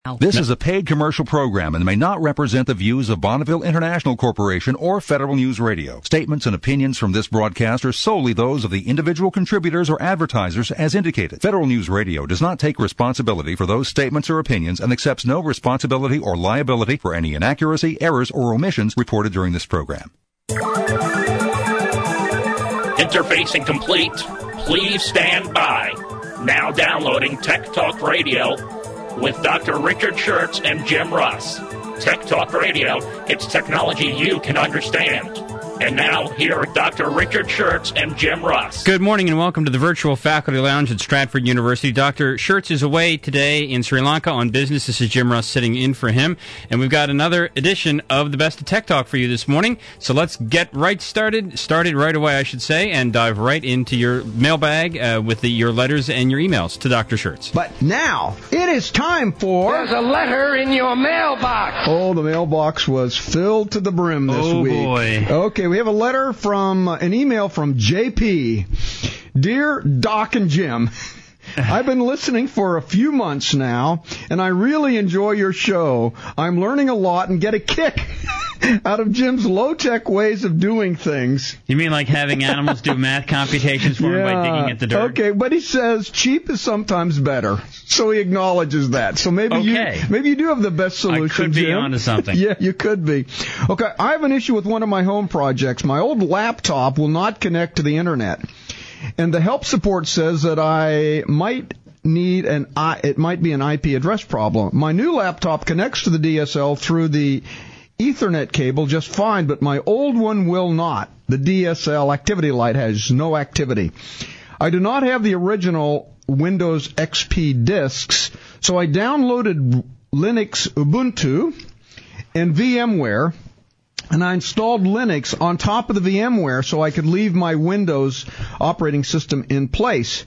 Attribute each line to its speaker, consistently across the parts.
Speaker 1: This is a paid commercial program and may not represent the views of Bonneville International Corporation or Federal News Radio. Statements and opinions from this broadcast are solely those of the individual contributors or advertisers as indicated. Federal News Radio does not take responsibility for those statements or opinions and accepts no responsibility or liability for any inaccuracy, errors, or omissions reported during this program.
Speaker 2: Interfacing complete. Please stand by. Now downloading Tech Talk Radio with Dr. Richard Schertz and Jim Russ. Tech Talk Radio, it's technology you can understand. And now, here are Dr. Richard Schertz and Jim Russ.
Speaker 3: Good morning and welcome to the virtual faculty lounge at Stratford University. Dr. Schertz is away today in Sri Lanka on business. This is Jim Russ sitting in for him. And we've got another edition of the Best of Tech Talk for you this morning. So let's get started right away, I should say, and dive right into your mailbag with your letters and your emails to Dr. Schertz.
Speaker 4: But now, it is time for...
Speaker 5: There's a letter in your mailbox.
Speaker 4: Oh, the mailbox was filled to the brim this week.
Speaker 3: Oh, boy.
Speaker 4: Okay, we have a letter from, an email from JP. Dear Doc and Jim, I've been listening for a few months now, and I really enjoy your show. I'm learning a lot and get a kick out of Jim's low-tech ways of doing things.
Speaker 3: You mean like having animals do math computations for him by digging at the dirt?
Speaker 4: Okay, but he says cheap is sometimes better, so he acknowledges that. So maybe you do have the best solution,
Speaker 3: I could be
Speaker 4: Jim.
Speaker 3: onto something.
Speaker 4: Yeah, you could be. Okay, I have an issue with one of my home projects. My old laptop will not connect to the internet, and the help support says that I might need it might be an IP address problem. My new laptop connects to the DSL through the Ethernet cable just fine, but my old one will not. The DSL activity light has no activity. I do not have the original Windows XP disks, so I downloaded Linux Ubuntu and VMware, and I installed Linux on top of the VMware so I could leave my Windows operating system in place.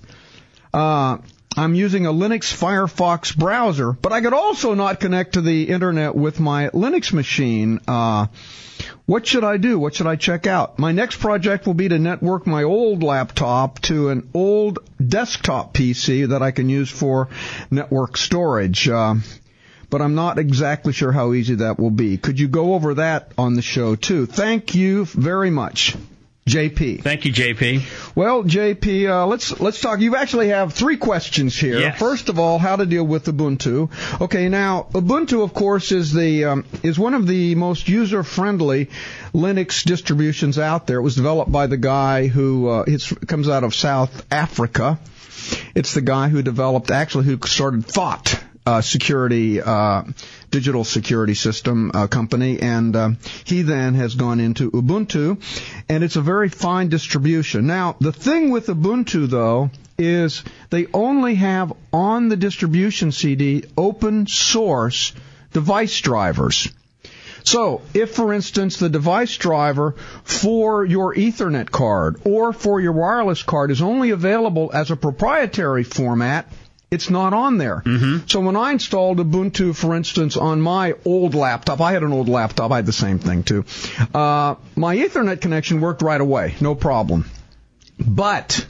Speaker 4: I'm using a Linux Firefox browser, but I could also not connect to the internet with my Linux machine. What should I do? What should I check out? My next project will be to network my old laptop to an old desktop PC that I can use for network storage. But I'm not exactly sure how easy that will be. Could you go over that on the show, too? Thank you very much. JP.
Speaker 3: Thank you, JP.
Speaker 4: Well, JP, let's talk. You actually have three questions here.
Speaker 3: Yes.
Speaker 4: First of all, how to deal with Ubuntu. Okay, now Ubuntu, of course, is one of the most user-friendly Linux distributions out there. It was developed by the guy who comes out of South Africa. It's the guy who started Thought. Digital security system company, and he then has gone into Ubuntu, and it's a very fine distribution. Now, the thing with Ubuntu, though, is they only have on the distribution CD open source device drivers. So, if, for instance, the device driver for your Ethernet card or for your wireless card is only available as a proprietary format, it's not on there. Mm-hmm. So when I installed Ubuntu, for instance, on my old laptop, I had an old laptop, I had the same thing too, my Ethernet connection worked right away, no problem. But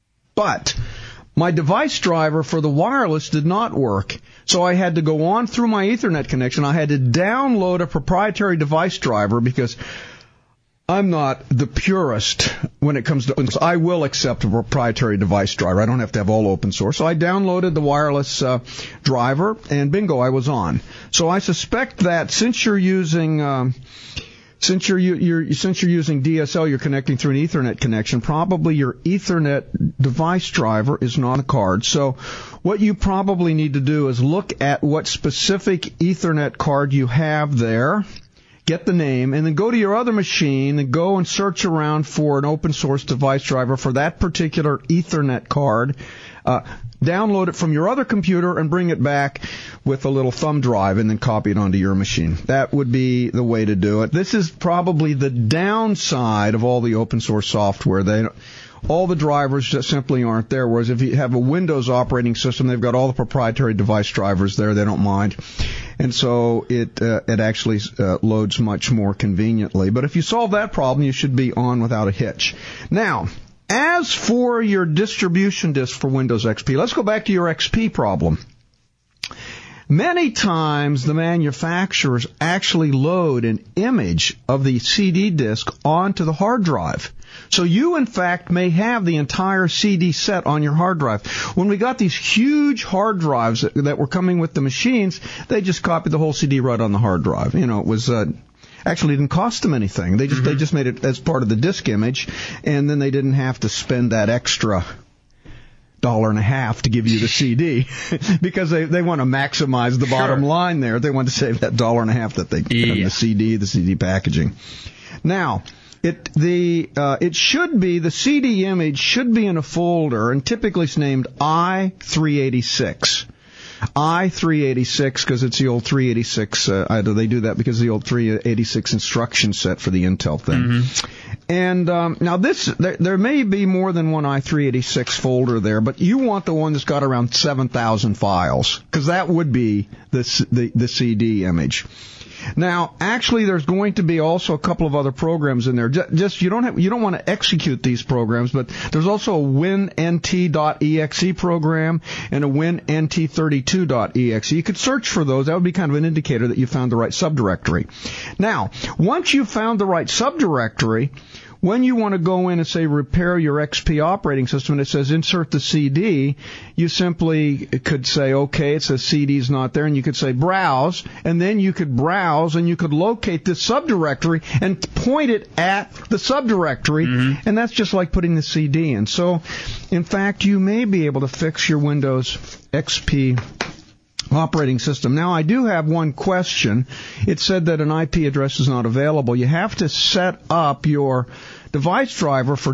Speaker 4: my device driver for the wireless did not work. So I had to go on through my Ethernet connection. I had to download a proprietary device driver because I'm not the purist when it comes to open source. I will accept a proprietary device driver. I don't have to have all open source. So I downloaded the wireless driver, and bingo, I was on. So I suspect that since you're using DSL, you're connecting through an Ethernet connection. Probably your Ethernet device driver is not on the card. So what you probably need to do is look at what specific Ethernet card you have there. Get the name, and then go to your other machine and go and search around for an open source device driver for that particular Ethernet card. Download it from your other computer and bring it back with a little thumb drive and then copy it onto your machine. That would be the way to do it. This is probably the downside of all the open source software. All the drivers just simply aren't there, whereas if you have a Windows operating system, they've got all the proprietary device drivers there. They don't mind. And so it actually loads much more conveniently. But if you solve that problem, you should be on without a hitch. Now, as for your distribution disk for Windows XP, let's go back to your XP problem. Many times the manufacturers actually load an image of the CD disc onto the hard drive. So you, in fact, may have the entire CD set on your hard drive. When we got these huge hard drives that were coming with the machines, they just copied the whole CD right on the hard drive. You know, it was actually didn't cost them anything. They just made it as part of the disc image, and then they didn't have to spend that extra $1.50 to give you the CD because they want to maximize the bottom line there. They want to save that $1.50 that they get on the CD packaging. Now, it should be, the CD image should be in a folder, and typically it's named I-386. I-386 because it's the old 386. They do that because of the old 386 instruction set for the Intel thing. Mm-hmm. And now there may be more than one I-386 folder there, but you want the one that's got around 7,000 files because that would be the CD image. Now, actually, there's going to be also a couple of other programs in there. Just you don't want to execute these programs, but there's also a WinNT.exe program and a WinNT32.exe. You could search for those. That would be kind of an indicator that you found the right subdirectory. Now, once you've found the right subdirectory, when you want to go in and say repair your XP operating system and it says insert the CD, you simply could say, okay, it says CD's not there, and you could say browse, and then you could browse and you could locate this subdirectory and point it at the subdirectory, and that's just like putting the CD in. So, in fact, you may be able to fix your Windows XP operating system. Now, I do have one question. It said that an IP address is not available. You have to set up your device driver for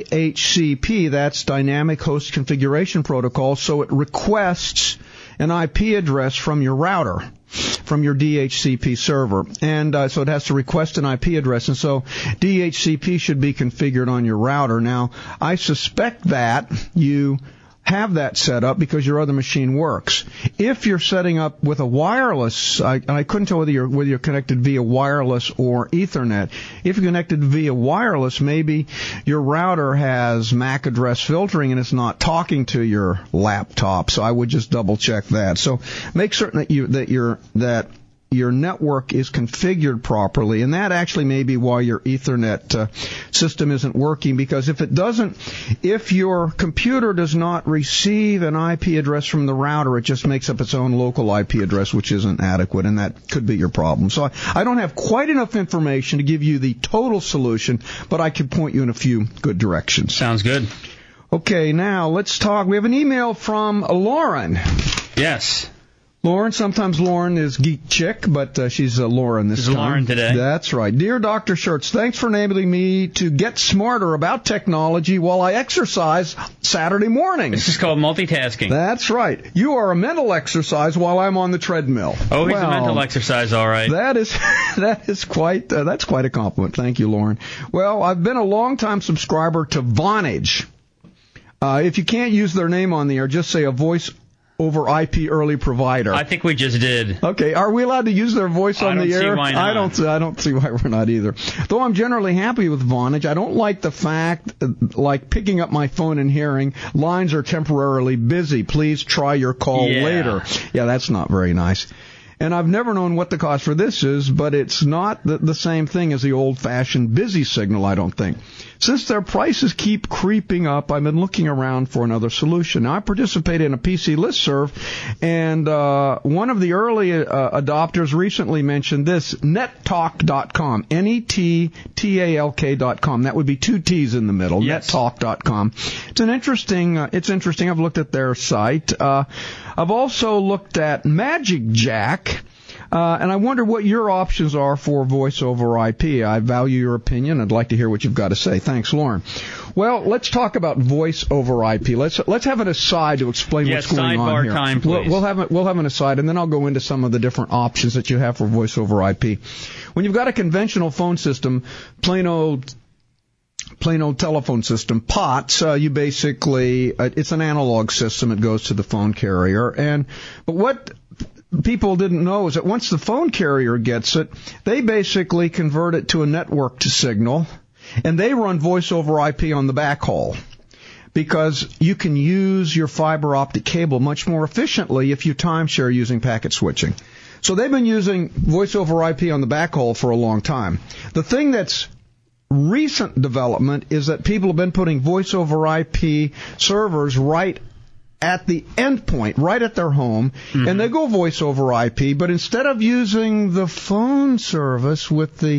Speaker 4: DHCP, that's Dynamic Host Configuration Protocol, so it requests an IP address from your router, from your DHCP server. And so it has to request an IP address, and so DHCP should be configured on your router. Now, I suspect that you have that set up because your other machine works. If you're setting up with a wireless, I couldn't tell whether you're connected via wireless or Ethernet. If you're connected via wireless, maybe your router has MAC address filtering and it's not talking to your laptop. So I would just double check that. So make certain that your network is configured properly, and that actually may be why your Ethernet system isn't working, because if your computer does not receive an IP address from the router, it just makes up its own local IP address, which isn't adequate, and that could be your problem. So I don't have quite enough information to give you the total solution, but I could point you in a few good directions.
Speaker 3: Sounds good.
Speaker 4: Okay, now let's talk. We have an email from Lauren.
Speaker 3: Yes.
Speaker 4: Lauren, sometimes Lauren is Geek Chick, but she's Lauren this time.
Speaker 3: Lauren today.
Speaker 4: That's right. Dear Dr. Schertz, thanks for enabling me to get smarter about technology while I exercise Saturday mornings.
Speaker 3: This is called multitasking.
Speaker 4: That's right. You are a mental exercise while I'm on the treadmill.
Speaker 3: Oh, he's a mental exercise, all right.
Speaker 4: That's quite a compliment. Thank you, Lauren. Well, I've been a long-time subscriber to Vonage. If you can't use their name on the air, just say a voice over IP early provider.
Speaker 3: I think we just did.
Speaker 4: Okay, are we allowed to use their voice on the air?
Speaker 3: I don't see why not.
Speaker 4: I don't see why we're not either. Though I'm generally happy with Vonage, I don't like the fact, like picking up my phone and hearing lines are temporarily busy. Please try your call later. Yeah, that's not very nice. And I've never known what the cost for this is, but it's not the same thing as the old-fashioned busy signal, I don't think. Since their prices keep creeping up, I've been looking around for another solution. Now, I participate in a PC listserv, and one of the early adopters recently mentioned this, nettalk.com, nettalk.com. That would be two T's in the middle, yes. nettalk.com. It's interesting. I've looked at their site. I've also looked at Magic Jack. And I wonder what your options are for voice over IP. I value your opinion. I'd like to hear what you've got to say. Thanks, Lauren. Well, let's talk about voice over IP. Let's have an aside to explain what's going on here.
Speaker 3: Sidebar time, please.
Speaker 4: We'll have an aside, and then I'll go into some of the different options that you have for voice over IP. When you've got a conventional phone system, plain old telephone system, POTS, you basically, it's an analog system. It goes to the phone carrier. But what people didn't know is that once the phone carrier gets it, they basically convert it to a networked signal, and they run voice over IP on the backhaul. because you can use your fiber optic cable much more efficiently if you timeshare using packet switching. So they've been using voice over IP on the backhaul for a long time. The thing that's recent development is that people have been putting voice over IP servers right at the endpoint, right at their home, and they go voice over IP, but instead of using the phone service with the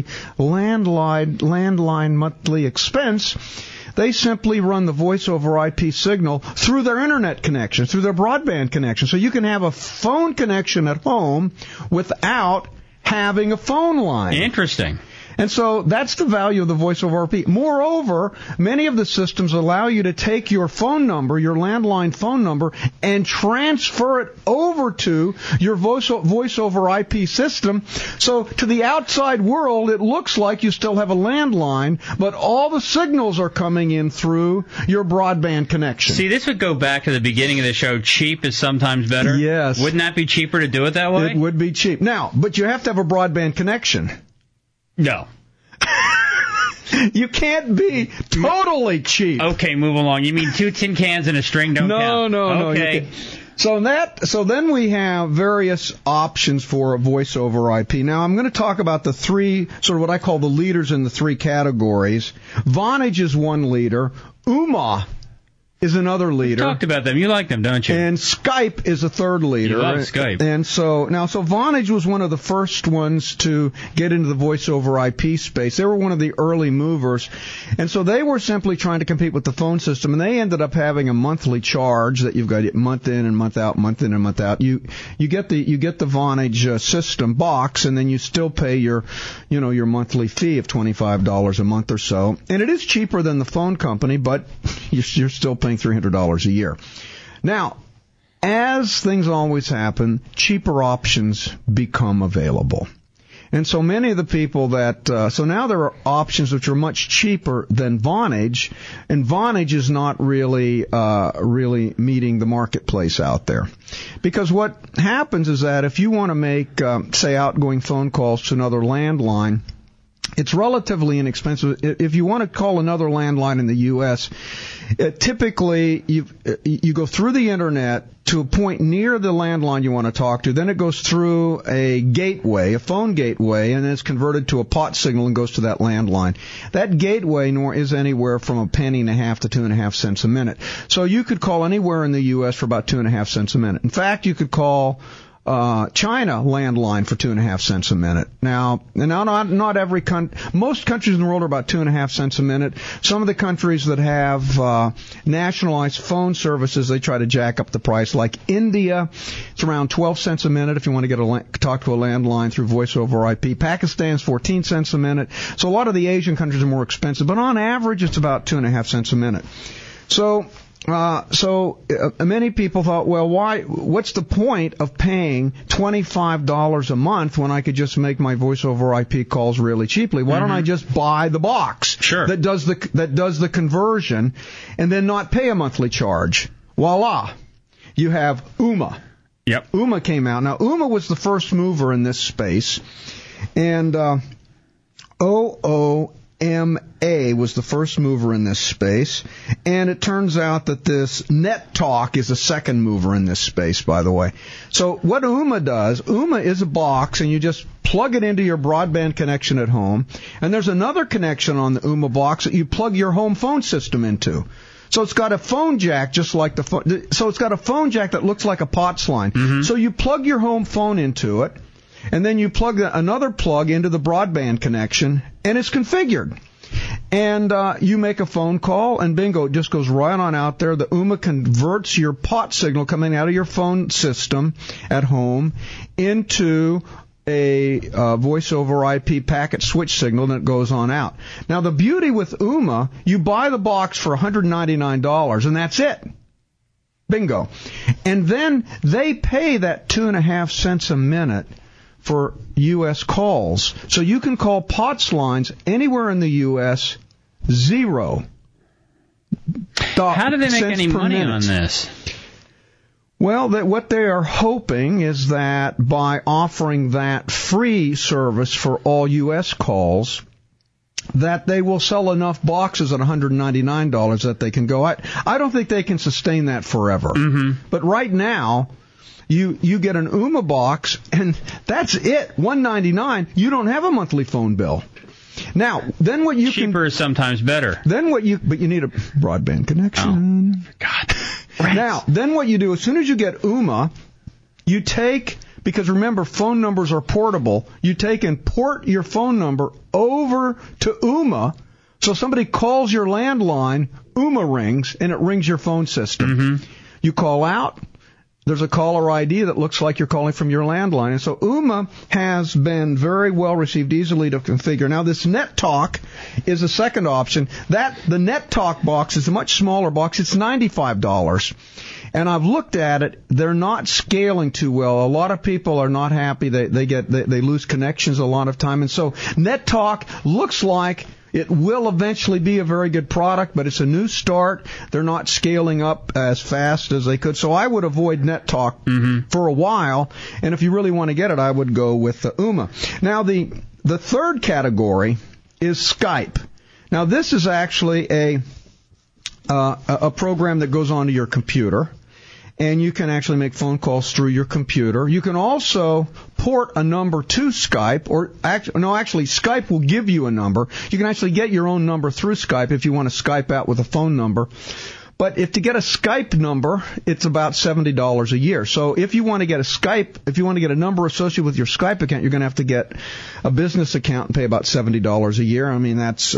Speaker 4: landline monthly expense, they simply run the voice over IP signal through their internet connection, through their broadband connection. So you can have a phone connection at home without having a phone line.
Speaker 3: Interesting.
Speaker 4: And so that's the value of the voice over IP. Moreover, many of the systems allow you to take your phone number, your landline phone number, and transfer it over to your voice over IP system. So to the outside world, it looks like you still have a landline, but all the signals are coming in through your broadband connection.
Speaker 3: See, this would go back to the beginning of the show. Cheap is sometimes better.
Speaker 4: Yes.
Speaker 3: Wouldn't that be cheaper to do it that way?
Speaker 4: It would be cheap. Now, but you have to have a broadband connection.
Speaker 3: No.
Speaker 4: You can't be totally cheap.
Speaker 3: Okay, move along. You mean 2 tin cans and a string don't count?
Speaker 4: No.
Speaker 3: Okay.
Speaker 4: So then we have various options for voice over IP. Now I'm going to talk about the three, sort of what I call the leaders in the three categories. Vonage is one leader. Ooma is another leader.
Speaker 3: We talked about them. You like them, don't you?
Speaker 4: And Skype is a third leader.
Speaker 3: You love Skype.
Speaker 4: And so Vonage was one of the first ones to get into the voice over IP space. They were one of the early movers. And so they were simply trying to compete with the phone system, and they ended up having a monthly charge that you've got month in and month out, month in and month out. You get the Vonage system box, and then you still pay your monthly fee of $25 a month or so. And it is cheaper than the phone company, but you're still paying $300 a year. Now, as things always happen, cheaper options become available. And so many of the people so now there are options which are much cheaper than Vonage, and Vonage is not really meeting the marketplace out there. Because what happens is that if you want to make, say, outgoing phone calls to another landline, it's relatively inexpensive. If you want to call another landline in the U.S., typically you go through the internet to a point near the landline you want to talk to. Then it goes through a gateway, a phone gateway, and then it's converted to a POT signal and goes to that landline. That gateway is anywhere from a penny and a half to 2.5 cents a minute. So you could call anywhere in the U.S. for about 2.5 cents a minute. In fact, you could call China landline for 2.5 cents a minute. Now not every most countries in the world are about 2.5 cents a minute. Some of the countries that have nationalized phone services, they try to jack up the price. Like India, it's around 12 cents a minute if you want to talk to a landline through voice over IP. Pakistan's 14 cents a minute. So a lot of the Asian countries are more expensive, but on average it's about 2.5 cents a minute. So many people thought, well, what's the point of paying $25 a month when I could just make my voice over IP calls really cheaply? Why don't I just buy the box that does the conversion and then not pay a monthly charge? Voila. You have Ooma.
Speaker 3: Yep.
Speaker 4: Ooma came out. Now, Ooma was the first mover in this space, and OOMA was the first mover in this space, and it turns out that this NetTalk is the second mover in this space, by the way. So what Ooma does, Ooma is a box, and you just plug it into your broadband connection at home, and there's another connection on the Ooma box that you plug your home phone system into. So it's got a phone jack just like the phone. So it's got a phone jack that looks like a POTS line. Mm-hmm. So you plug your home phone into it, and then you plug another plug into the broadband connection, and it's configured. And you make a phone call, and bingo, it just goes right on out there. The Ooma converts your POT signal coming out of your phone system at home into a voice over IP packet switch signal, and it goes on out. Now, the beauty with Ooma, you buy the box for $199, and that's it. Bingo. And then they pay that 2.5 cents a minute for U.S. calls. So you can call POTS lines anywhere in the U.S. $0.
Speaker 3: How do they make any money on this?
Speaker 4: Well, what they are hoping is that by offering that free service for all U.S. calls, that they will sell enough boxes at $199 that they can go. I don't think they can sustain that forever. But right now, you get an Ooma box, and that's it. $199. You don't have a monthly phone bill. Now, then what you
Speaker 3: cheaper is sometimes better.
Speaker 4: But you need a broadband connection.
Speaker 3: Oh, God.
Speaker 4: Now, then what you do, as soon as you get Ooma, you take, because remember, phone numbers are portable, you take and port your phone number over to Ooma, so somebody calls your landline, Ooma rings, and it rings your phone system. You call out. There's a caller ID that looks like you're calling from your landline. And so Ooma has been very well received, easily to configure. Now, this NetTalk is a second option. The NetTalk box is a much smaller box. It's $95. And I've looked at it. They're not scaling too well. A lot of people are not happy. They lose connections a lot of time. And so NetTalk looks like it will eventually be a very good product, but it's a new start. They're not scaling up as fast as they could. So I would avoid NetTalk for a while. And if you really want to get it, I would go with the Ooma. Now, the third category is Skype. Now, this is actually a program that goes onto your computer, and you can actually make phone calls through your computer. You can also port a number to Skype, actually Skype will give you a number. You can actually get your own number through Skype if you want to Skype out with a phone number. But to get a Skype number, it's about $70 a year. So if you want to get a number associated with your Skype account, you're going to have to get a business account and pay about $70 a year. I mean, that's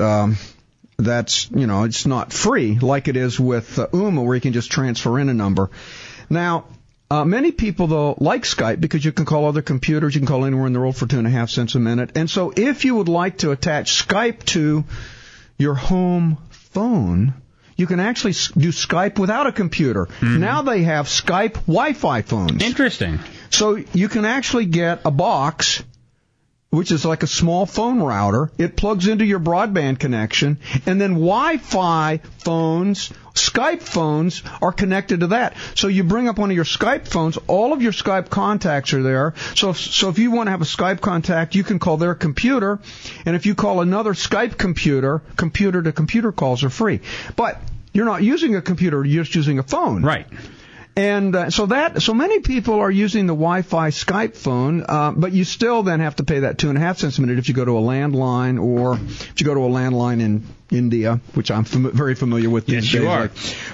Speaker 4: it's not free like it is with Ooma, where you can just transfer in a number. Now, many people, though, like Skype because you can call other computers. You can call anywhere in the world for 2.5 cents a minute. And so if you would like to attach Skype to your home phone, you can actually do Skype without a computer. Now they have Skype Wi-Fi phones.
Speaker 3: Interesting.
Speaker 4: So you can actually get a box, which is like a small phone router. It plugs into your broadband connection, and then Wi-Fi phones, Skype phones, are connected to that. So you bring up one of your Skype phones, all of your Skype contacts are there. So if you want to have a Skype contact, you can call their computer, and if you call another Skype computer-to-computer calls are free. But you're not using a computer, you're just using a phone.
Speaker 3: Right.
Speaker 4: And so many people are using the Wi-Fi Skype phone, but you still then have to pay that 2.5 cents a minute if you go to a landline, or if you go to a landline in India, which I'm very familiar with these days, like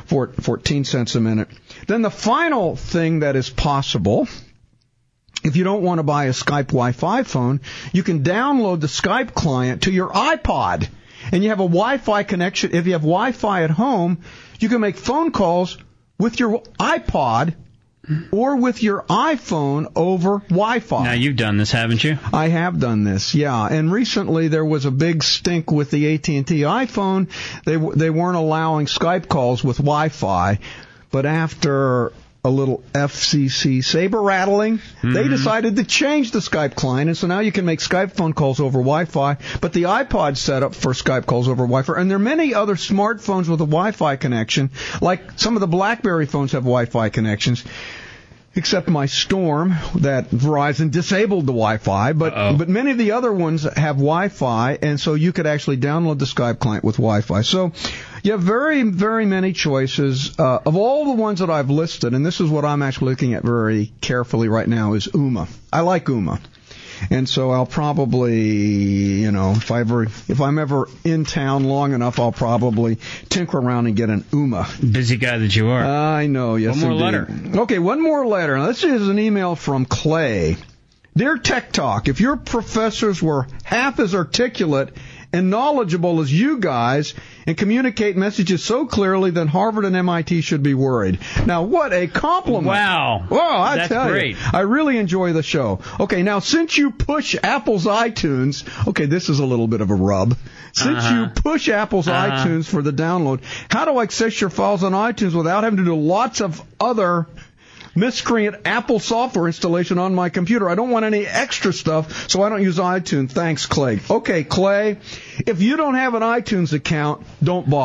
Speaker 4: 14 cents a minute. Then the final thing that is possible, if you don't want to buy a Skype Wi-Fi phone, you can download the Skype client to your iPod, and you have a Wi-Fi connection. If you have Wi-Fi at home, you can make phone calls with your iPod or with your iPhone over Wi-Fi.
Speaker 3: Now, you've done this, haven't you?
Speaker 4: I have done this, yeah. And recently there was a big stink with the AT&T iPhone. They weren't allowing Skype calls with Wi-Fi. But after a little FCC saber rattling, they decided to change the Skype client, and so now you can make Skype phone calls over Wi-Fi, but the iPod's set up for Skype calls over Wi-Fi, and there are many other smartphones with a Wi-Fi connection, like some of the BlackBerry phones have Wi-Fi connections, except my Storm, that Verizon disabled the Wi-Fi, but many of the other ones have Wi-Fi, and so you could actually download the Skype client with Wi-Fi. So you have very, very many choices. Of all the ones that I've listed, and this is what I'm actually looking at very carefully right now, is Ooma. I like Ooma. And so I'll probably, if I'm ever in town long enough, I'll probably tinker around and get an Ooma.
Speaker 3: Busy guy that you are.
Speaker 4: I know, yes,
Speaker 3: One more
Speaker 4: indeed.
Speaker 3: letter.
Speaker 4: Okay, one more letter. Now, this is an email from Clay. Dear Tech Talk, if your professors were half as articulate and knowledgeable as you guys and communicate messages so clearly, then Harvard and MIT should be worried. Now, what a compliment.
Speaker 3: Wow.
Speaker 4: Well,
Speaker 3: That's
Speaker 4: tell
Speaker 3: great.
Speaker 4: you, I really enjoy the show. Okay, now, since you push Apple's iTunes, okay, this is a little bit of a rub. Since you push Apple's iTunes for the download, how do I access your files on iTunes without having to do lots of other miscreant Apple software installation on my computer? I don't want any extra stuff, so I don't use iTunes. Thanks, Clay. Okay, Clay, if you don't have an iTunes account, don't bother.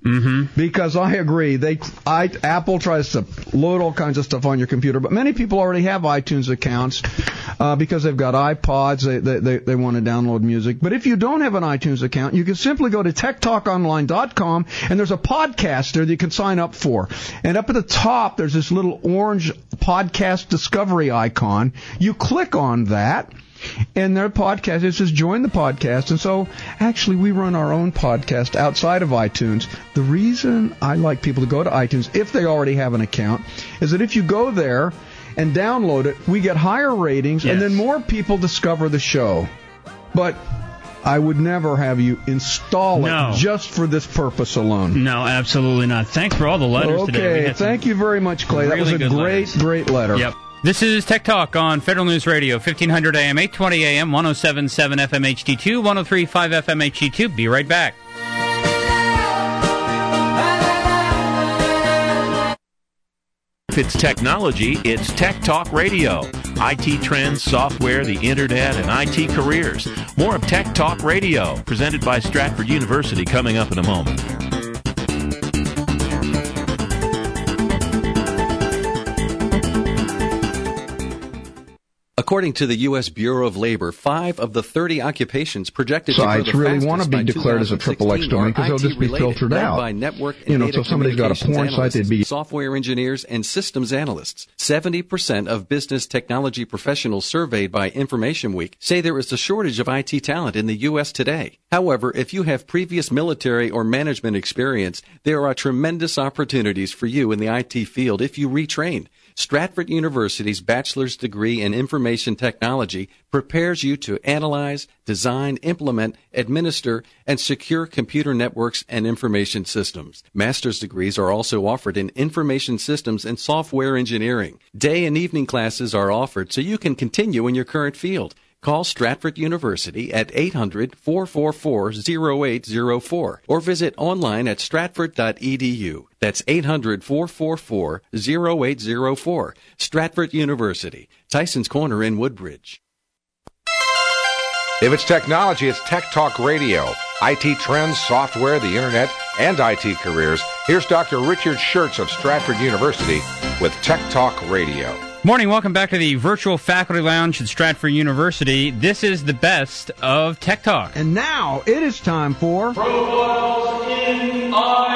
Speaker 4: Because I agree, Apple tries to load all kinds of stuff on your computer, but many people already have iTunes accounts because they've got iPods, they want to download music. But if you don't have an iTunes account, you can simply go to techtalkonline.com, and there's a podcast there that you can sign up for. And up at the top, there's this little orange podcast discovery icon. You click on that, and their podcast, it says join the podcast. And so actually we run our own podcast outside of iTunes. The reason I like people to go to iTunes, if they already have an account, is that if you go there and download it, we get higher ratings, and then more people discover the show. But I would never have you install it just for this purpose alone.
Speaker 3: No, absolutely not. Thanks for all the letters today.
Speaker 4: Okay, thank you very much, Clay. That was a great letter.
Speaker 3: Yep. This is Tech Talk on Federal News Radio, 1500 AM, 820 AM, 107.7 FM HD2, 103.5 FM HD2. Be right back.
Speaker 6: If it's technology, it's Tech Talk Radio. IT trends, software, the internet, and IT careers. More of Tech Talk Radio, presented by Stratford University, coming up in a moment.
Speaker 7: According to the U.S. Bureau of Labor, 5 of the 30 occupations projected to grow the
Speaker 4: sites really
Speaker 7: fastest
Speaker 4: want to be
Speaker 7: by
Speaker 4: declared as a triple X domain because they'll just be filtered out.
Speaker 7: By network and
Speaker 4: so if somebody's got a porn site, they'd be
Speaker 7: software engineers and systems analysts. 70% of business technology professionals surveyed by Information Week say there is a shortage of IT talent in the U.S. today. However, if you have previous military or management experience, there are tremendous opportunities for you in the IT field if you retrain. Stratford University's bachelor's degree in information technology prepares you to analyze, design, implement, administer, and secure computer networks and information systems. Master's degrees are also offered in information systems and software engineering. Day and evening classes are offered so you can continue in your current field. Call Stratford University at 800-444-0804 or visit online at stratford.edu. That's 800-444-0804. Stratford University, Tyson's Corner in Woodbridge.
Speaker 8: If it's technology, it's Tech Talk Radio. IT trends, software, the internet, and IT careers. Here's Dr. Richard Schertz of Stratford University with Tech Talk Radio.
Speaker 3: Morning, welcome back to the virtual faculty lounge at Stratford University. This is the best of Tech Talk.
Speaker 4: And now it is time for Profiles in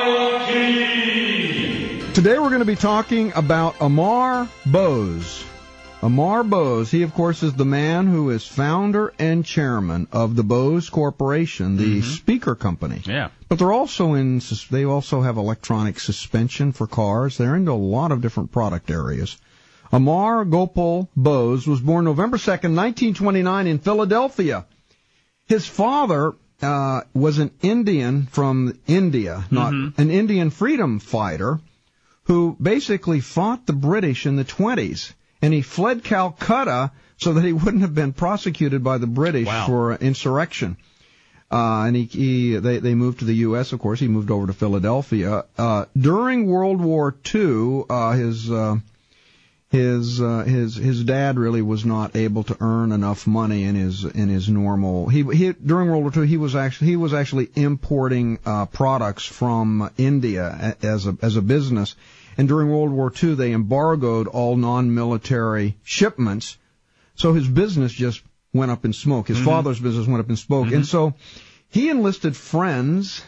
Speaker 4: IT. Today we're going to be talking about Amar Bose. Amar Bose, he of course is the man who is founder and chairman of the Bose Corporation, the speaker company.
Speaker 3: Yeah.
Speaker 4: But they also have electronic suspension for cars. They're into a lot of different product areas. Amar Gopal Bose was born November 2nd, 1929 in Philadelphia. His father was an Indian from India, not an Indian freedom fighter, who basically fought the British in the 20s. And he fled Calcutta so that he wouldn't have been prosecuted by the British for insurrection. And they moved to the U.S., of course. He moved over to Philadelphia. During World War II, his dad really was not able to earn enough money in his normal. During World War II, he was actually importing products from India as a business. And during World War II, they embargoed all non-military shipments, so his business just went up in smoke. His father's business went up in smoke. And so he enlisted friends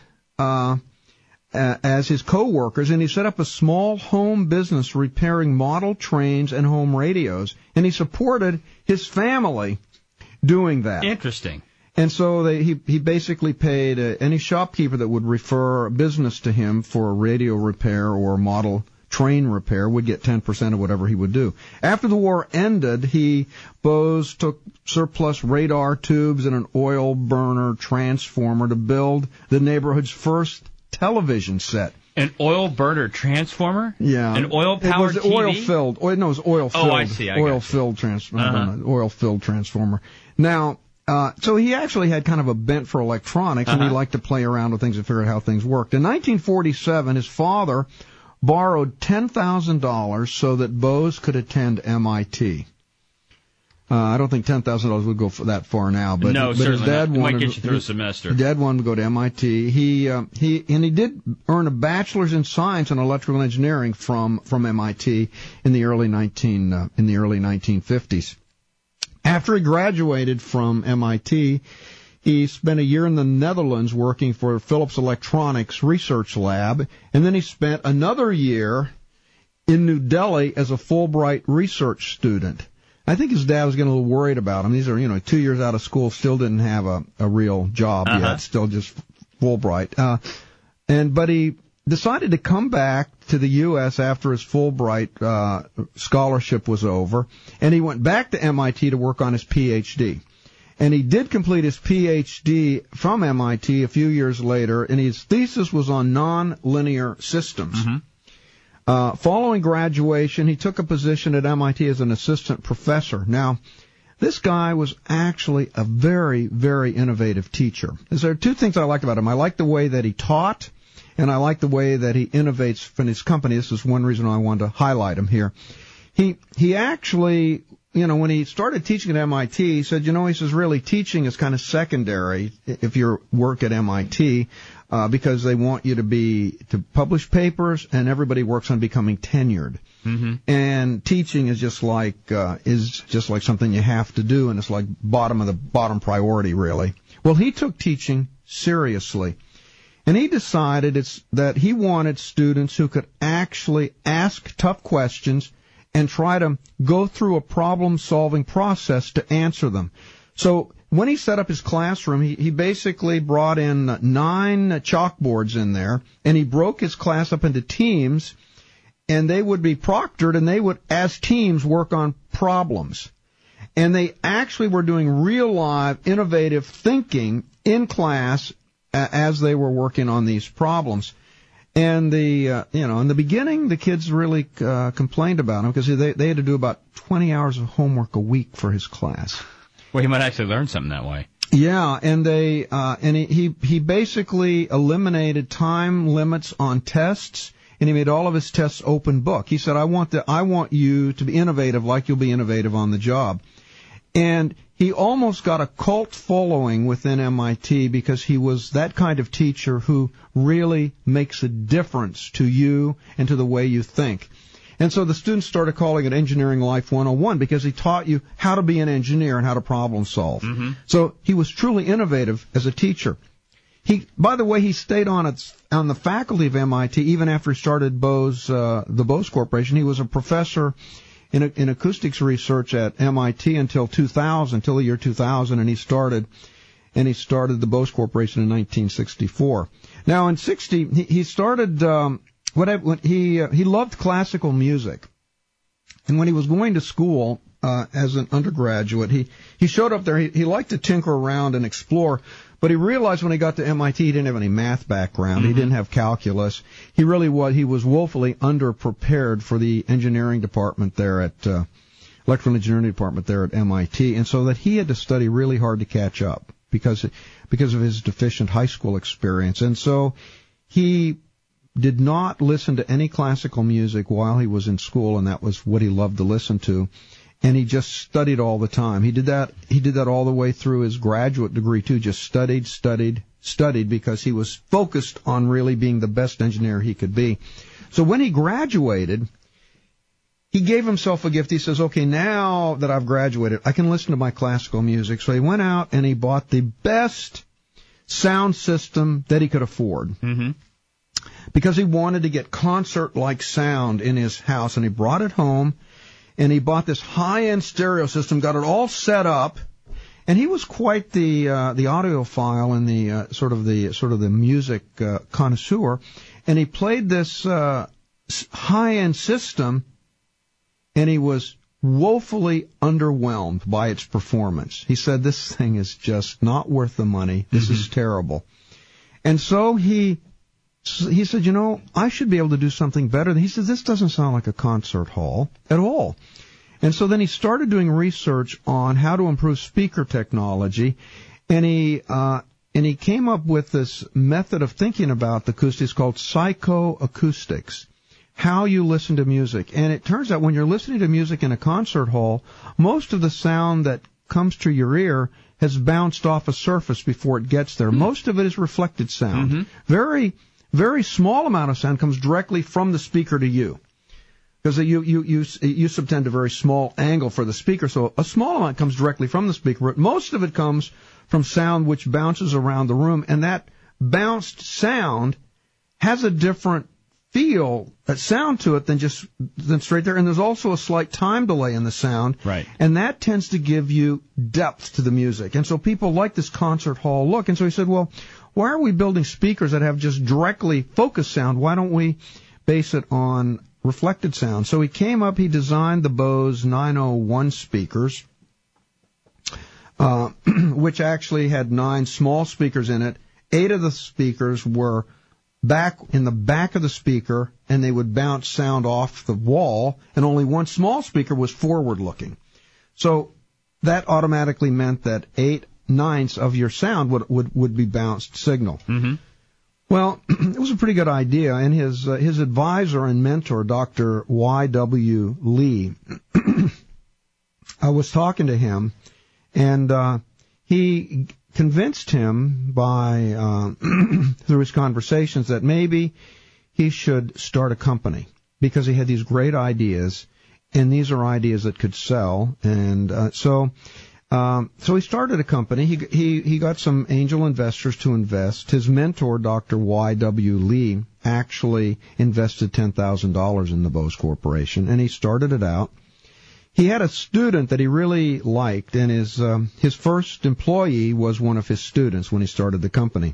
Speaker 4: as his co-workers, and he set up a small home business repairing model trains and home radios, and he supported his family doing that.
Speaker 3: Interesting.
Speaker 4: And so he basically paid any shopkeeper that would refer business to him for radio repair or model train repair would get 10% of whatever he would do. After the war ended, Bose took surplus radar tubes and an oil burner transformer to build the neighborhood's first television set.
Speaker 3: An oil burner transformer?
Speaker 4: Yeah.
Speaker 3: An oil-powered TV?
Speaker 4: Oil-filled. It was oil-filled.
Speaker 3: Oh, I see.
Speaker 4: Oil-filled transformer. Oil-filled transformer. Now, so he actually had kind of a bent for electronics, and he liked to play around with things and figure out how things worked. In 1947, his father borrowed $10,000 so that Bose could attend MIT. I don't think $10,000 would go for that far now, but
Speaker 3: no,
Speaker 4: but
Speaker 3: certainly
Speaker 4: his dad
Speaker 3: not. It
Speaker 4: wanted
Speaker 3: might get you through a semester.
Speaker 4: His dad wanted to go to MIT. He did earn a bachelor's in science and electrical engineering from MIT in the early 1950s. After he graduated from MIT, he spent a year in the Netherlands working for Philips Electronics Research Lab, and then he spent another year in New Delhi as a Fulbright research student. I think his dad was getting a little worried about him. These are, 2 years out of school, still didn't have a real job yet, still just Fulbright. But he decided to come back to the U.S. after his Fulbright scholarship was over, and he went back to MIT to work on his Ph.D. And he did complete his Ph.D. from MIT a few years later, and his thesis was on nonlinear systems. Following graduation, he took a position at MIT as an assistant professor. Now, this guy was actually a very, very innovative teacher. There are two things I liked about him. I liked the way that he taught, and I liked the way that he innovates for his company. This is one reason I wanted to highlight him here. He actually, when he started teaching at MIT, he said, he says, really, teaching is kind of secondary if you work at MIT. Because they want you to publish papers, and everybody works on becoming tenured. And teaching is just like something you have to do, and it's like bottom priority, really. Well, he took teaching seriously, and he decided that he wanted students who could actually ask tough questions and try to go through a problem-solving process to answer them. So when he set up his classroom, he basically brought in 9 chalkboards in there, and he broke his class up into teams, and they would be proctored, and they would, as teams, work on problems. And they actually were doing real live, innovative thinking in class as they were working on these problems. And in the beginning, the kids really complained about him because they had to do about 20 hours of homework a week for his class.
Speaker 3: Well, he might actually learn something that way.
Speaker 4: Yeah, and he basically eliminated time limits on tests, and he made all of his tests open book. He said, I want you to be innovative like you'll be innovative on the job. And he almost got a cult following within MIT because he was that kind of teacher who really makes a difference to you and to the way you think. And so the students started calling it Engineering Life 101 because he taught you how to be an engineer and how to problem solve. So he was truly innovative as a teacher. By the way, he stayed on the faculty of MIT even after he started the Bose Corporation. He was a professor in acoustics research at MIT until the year 2000, and he started the Bose Corporation in 1964. Now in he started. He loved classical music, and when he was going to school as an undergraduate, he showed up there. He liked to tinker around and explore, but he realized when he got to MIT he didn't have any math background. He didn't have calculus. He was woefully underprepared for the engineering department there at electrical engineering department there at MIT, and so that he had to study really hard to catch up because of his deficient high school experience, and so he did not listen to any classical music while he was in school, and that was what he loved to listen to. And he just studied all the time. He did that all the way through his graduate degree too, just studied because he was focused on really being the best engineer he could be. So when he graduated, he gave himself a gift. He says, okay, now that I've graduated, I can listen to my classical music. So he went out and he bought the best sound system that he could afford. Because he wanted to get concert-like sound in his house, and he brought it home, and he bought this high-end stereo system, got it all set up, and he was quite the audiophile and the sort of the music connoisseur, and he played this high-end system, and he was woefully underwhelmed by its performance. He said, "This thing is just not worth the money. This is terrible," and so he said, I should be able to do something better. He said, this doesn't sound like a concert hall at all. And so then he started doing research on how to improve speaker technology, and he came up with this method of thinking about the acoustics called psychoacoustics. how you listen to music. And it turns out when you're listening to music in a concert hall, most of the sound that comes to your ear has bounced off a surface before it gets there. Most of it is reflected sound. Very, very small amount of sound comes directly from the speaker to you. Because you subtend a very small angle for the speaker, so a small amount comes directly from the speaker, but most of it comes from sound which bounces around the room, and that bounced sound has a different feel, a sound to it than straight there. And there's also a slight time delay in the sound.
Speaker 3: Right.
Speaker 4: And that tends to give you depth to the music. And so people like this concert hall look. And so he said, well, why are we building speakers that have just directly focused sound? Why don't we base it on reflected sound? So he designed the Bose 901 speakers, which actually had 9 small speakers in it. 8 of the speakers were back in the back of the speaker, and they would bounce sound off the wall, and only 1 small speaker was forward-looking. So that automatically meant that 8/9 of your sound would be bounced signal. Well, it was a pretty good idea, and his advisor and mentor, Dr. Y.W. Lee, I was talking to him, and he convinced him by through his conversations that maybe he should start a company because he had these great ideas, and these are ideas that could sell. And so he started a company. He got some angel investors to invest. His mentor, Dr. Y.W. Lee, actually invested $10,000 in the Bose Corporation, and he started it out. He had a student that he really liked, and his first employee was one of his students when he started the company.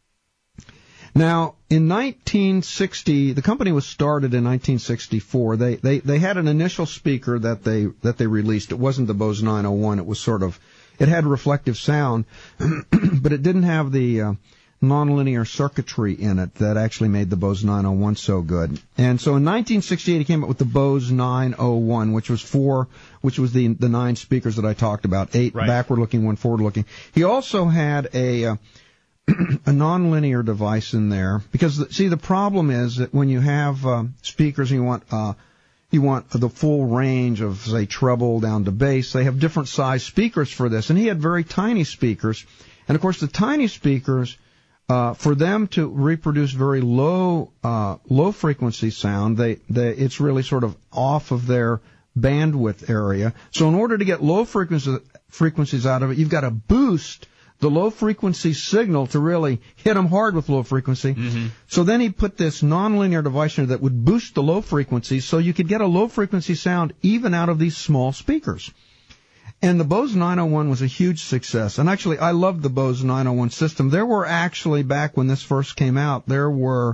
Speaker 4: Now, in 1960, the company was started in 1964. They had an initial speaker that they released. It wasn't the Bose 901. It was it had reflective sound, but it didn't have the nonlinear circuitry in it that actually made the Bose 901 so good. And so in 1968 he came up with the Bose 901, which was the 9 speakers that I talked about, 8 backward-looking, 1 forward-looking. He also had a nonlinear device in there because the problem is that when you have speakers and you want the full range of, say, treble down to bass, they have different size speakers for this, and he had very tiny speakers. And of course the tiny speakers, for them to reproduce very low frequency sound, it's really sort of off of their bandwidth area. So in order to get low frequencies out of it, you've got to boost the low frequency signal to really hit them hard with low frequency. So then he put this nonlinear device in there that would boost the low frequencies, so you could get a low frequency sound even out of these small speakers. And the Bose 901 was a huge success. And actually, I loved the Bose 901 system. There were actually, back when this first came out, there were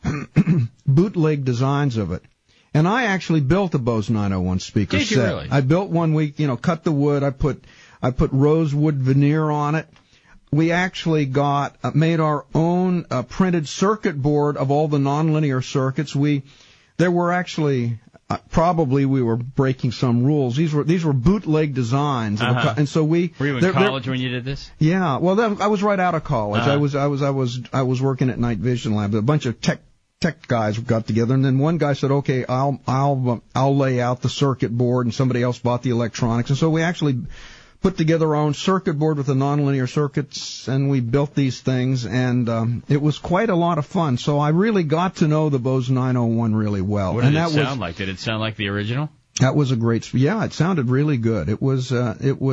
Speaker 4: bootleg designs of it. And I actually built a Bose 901 speaker set.
Speaker 3: Did you really?
Speaker 4: I built one. We, cut the wood. I put rosewood veneer on it. We actually made our own printed circuit board of all the nonlinear circuits. There were actually, probably we were breaking some rules. These were bootleg designs, and so we.
Speaker 3: Were you in college when you did this?
Speaker 4: Yeah, well, I was right out of college.
Speaker 3: Uh-huh.
Speaker 4: I was working at Night Vision Lab. A bunch of tech guys got together, and then one guy said, "Okay, I'll lay out the circuit board," and somebody else bought the electronics, and so we actually put together our own circuit board with the nonlinear circuits, and we built these things, and it was quite a lot of fun. So I really got to know the Bose 901 really well.
Speaker 3: What did it sound like? Did it sound like the original?
Speaker 4: That was a great. Yeah, it sounded really good. It was a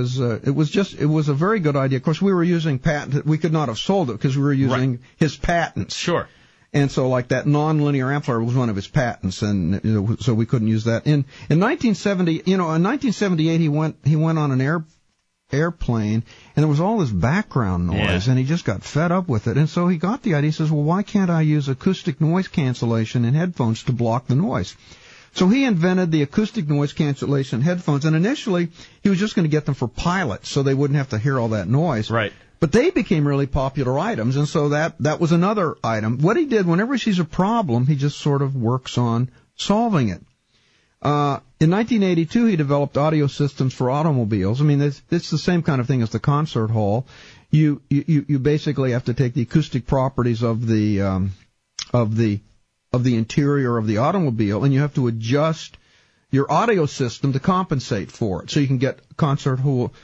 Speaker 4: very good idea. Of course, we were using patent. We could not have sold it because we were using his patents.
Speaker 3: Sure.
Speaker 4: And so, like, that nonlinear amplifier was one of his patents, and so we couldn't use that. In 1970, in 1978, he went on an airplane, and there was all this background noise, and he just got fed up with it. And so he got the idea. He says, well, why can't I use acoustic noise cancellation in headphones to block the noise? So he invented the acoustic noise cancellation headphones, and initially he was just going to get them for pilots so they wouldn't have to hear all that noise.
Speaker 3: Right.
Speaker 4: But they became really popular items, and so that was another item. What he did, whenever he sees a problem, he just sort of works on solving it. In 1982, he developed audio systems for automobiles. I mean, it's the same kind of thing as the concert hall. You basically have to take the acoustic properties of the of the interior of the automobile, and you have to adjust your audio system to compensate for it, so you can get concert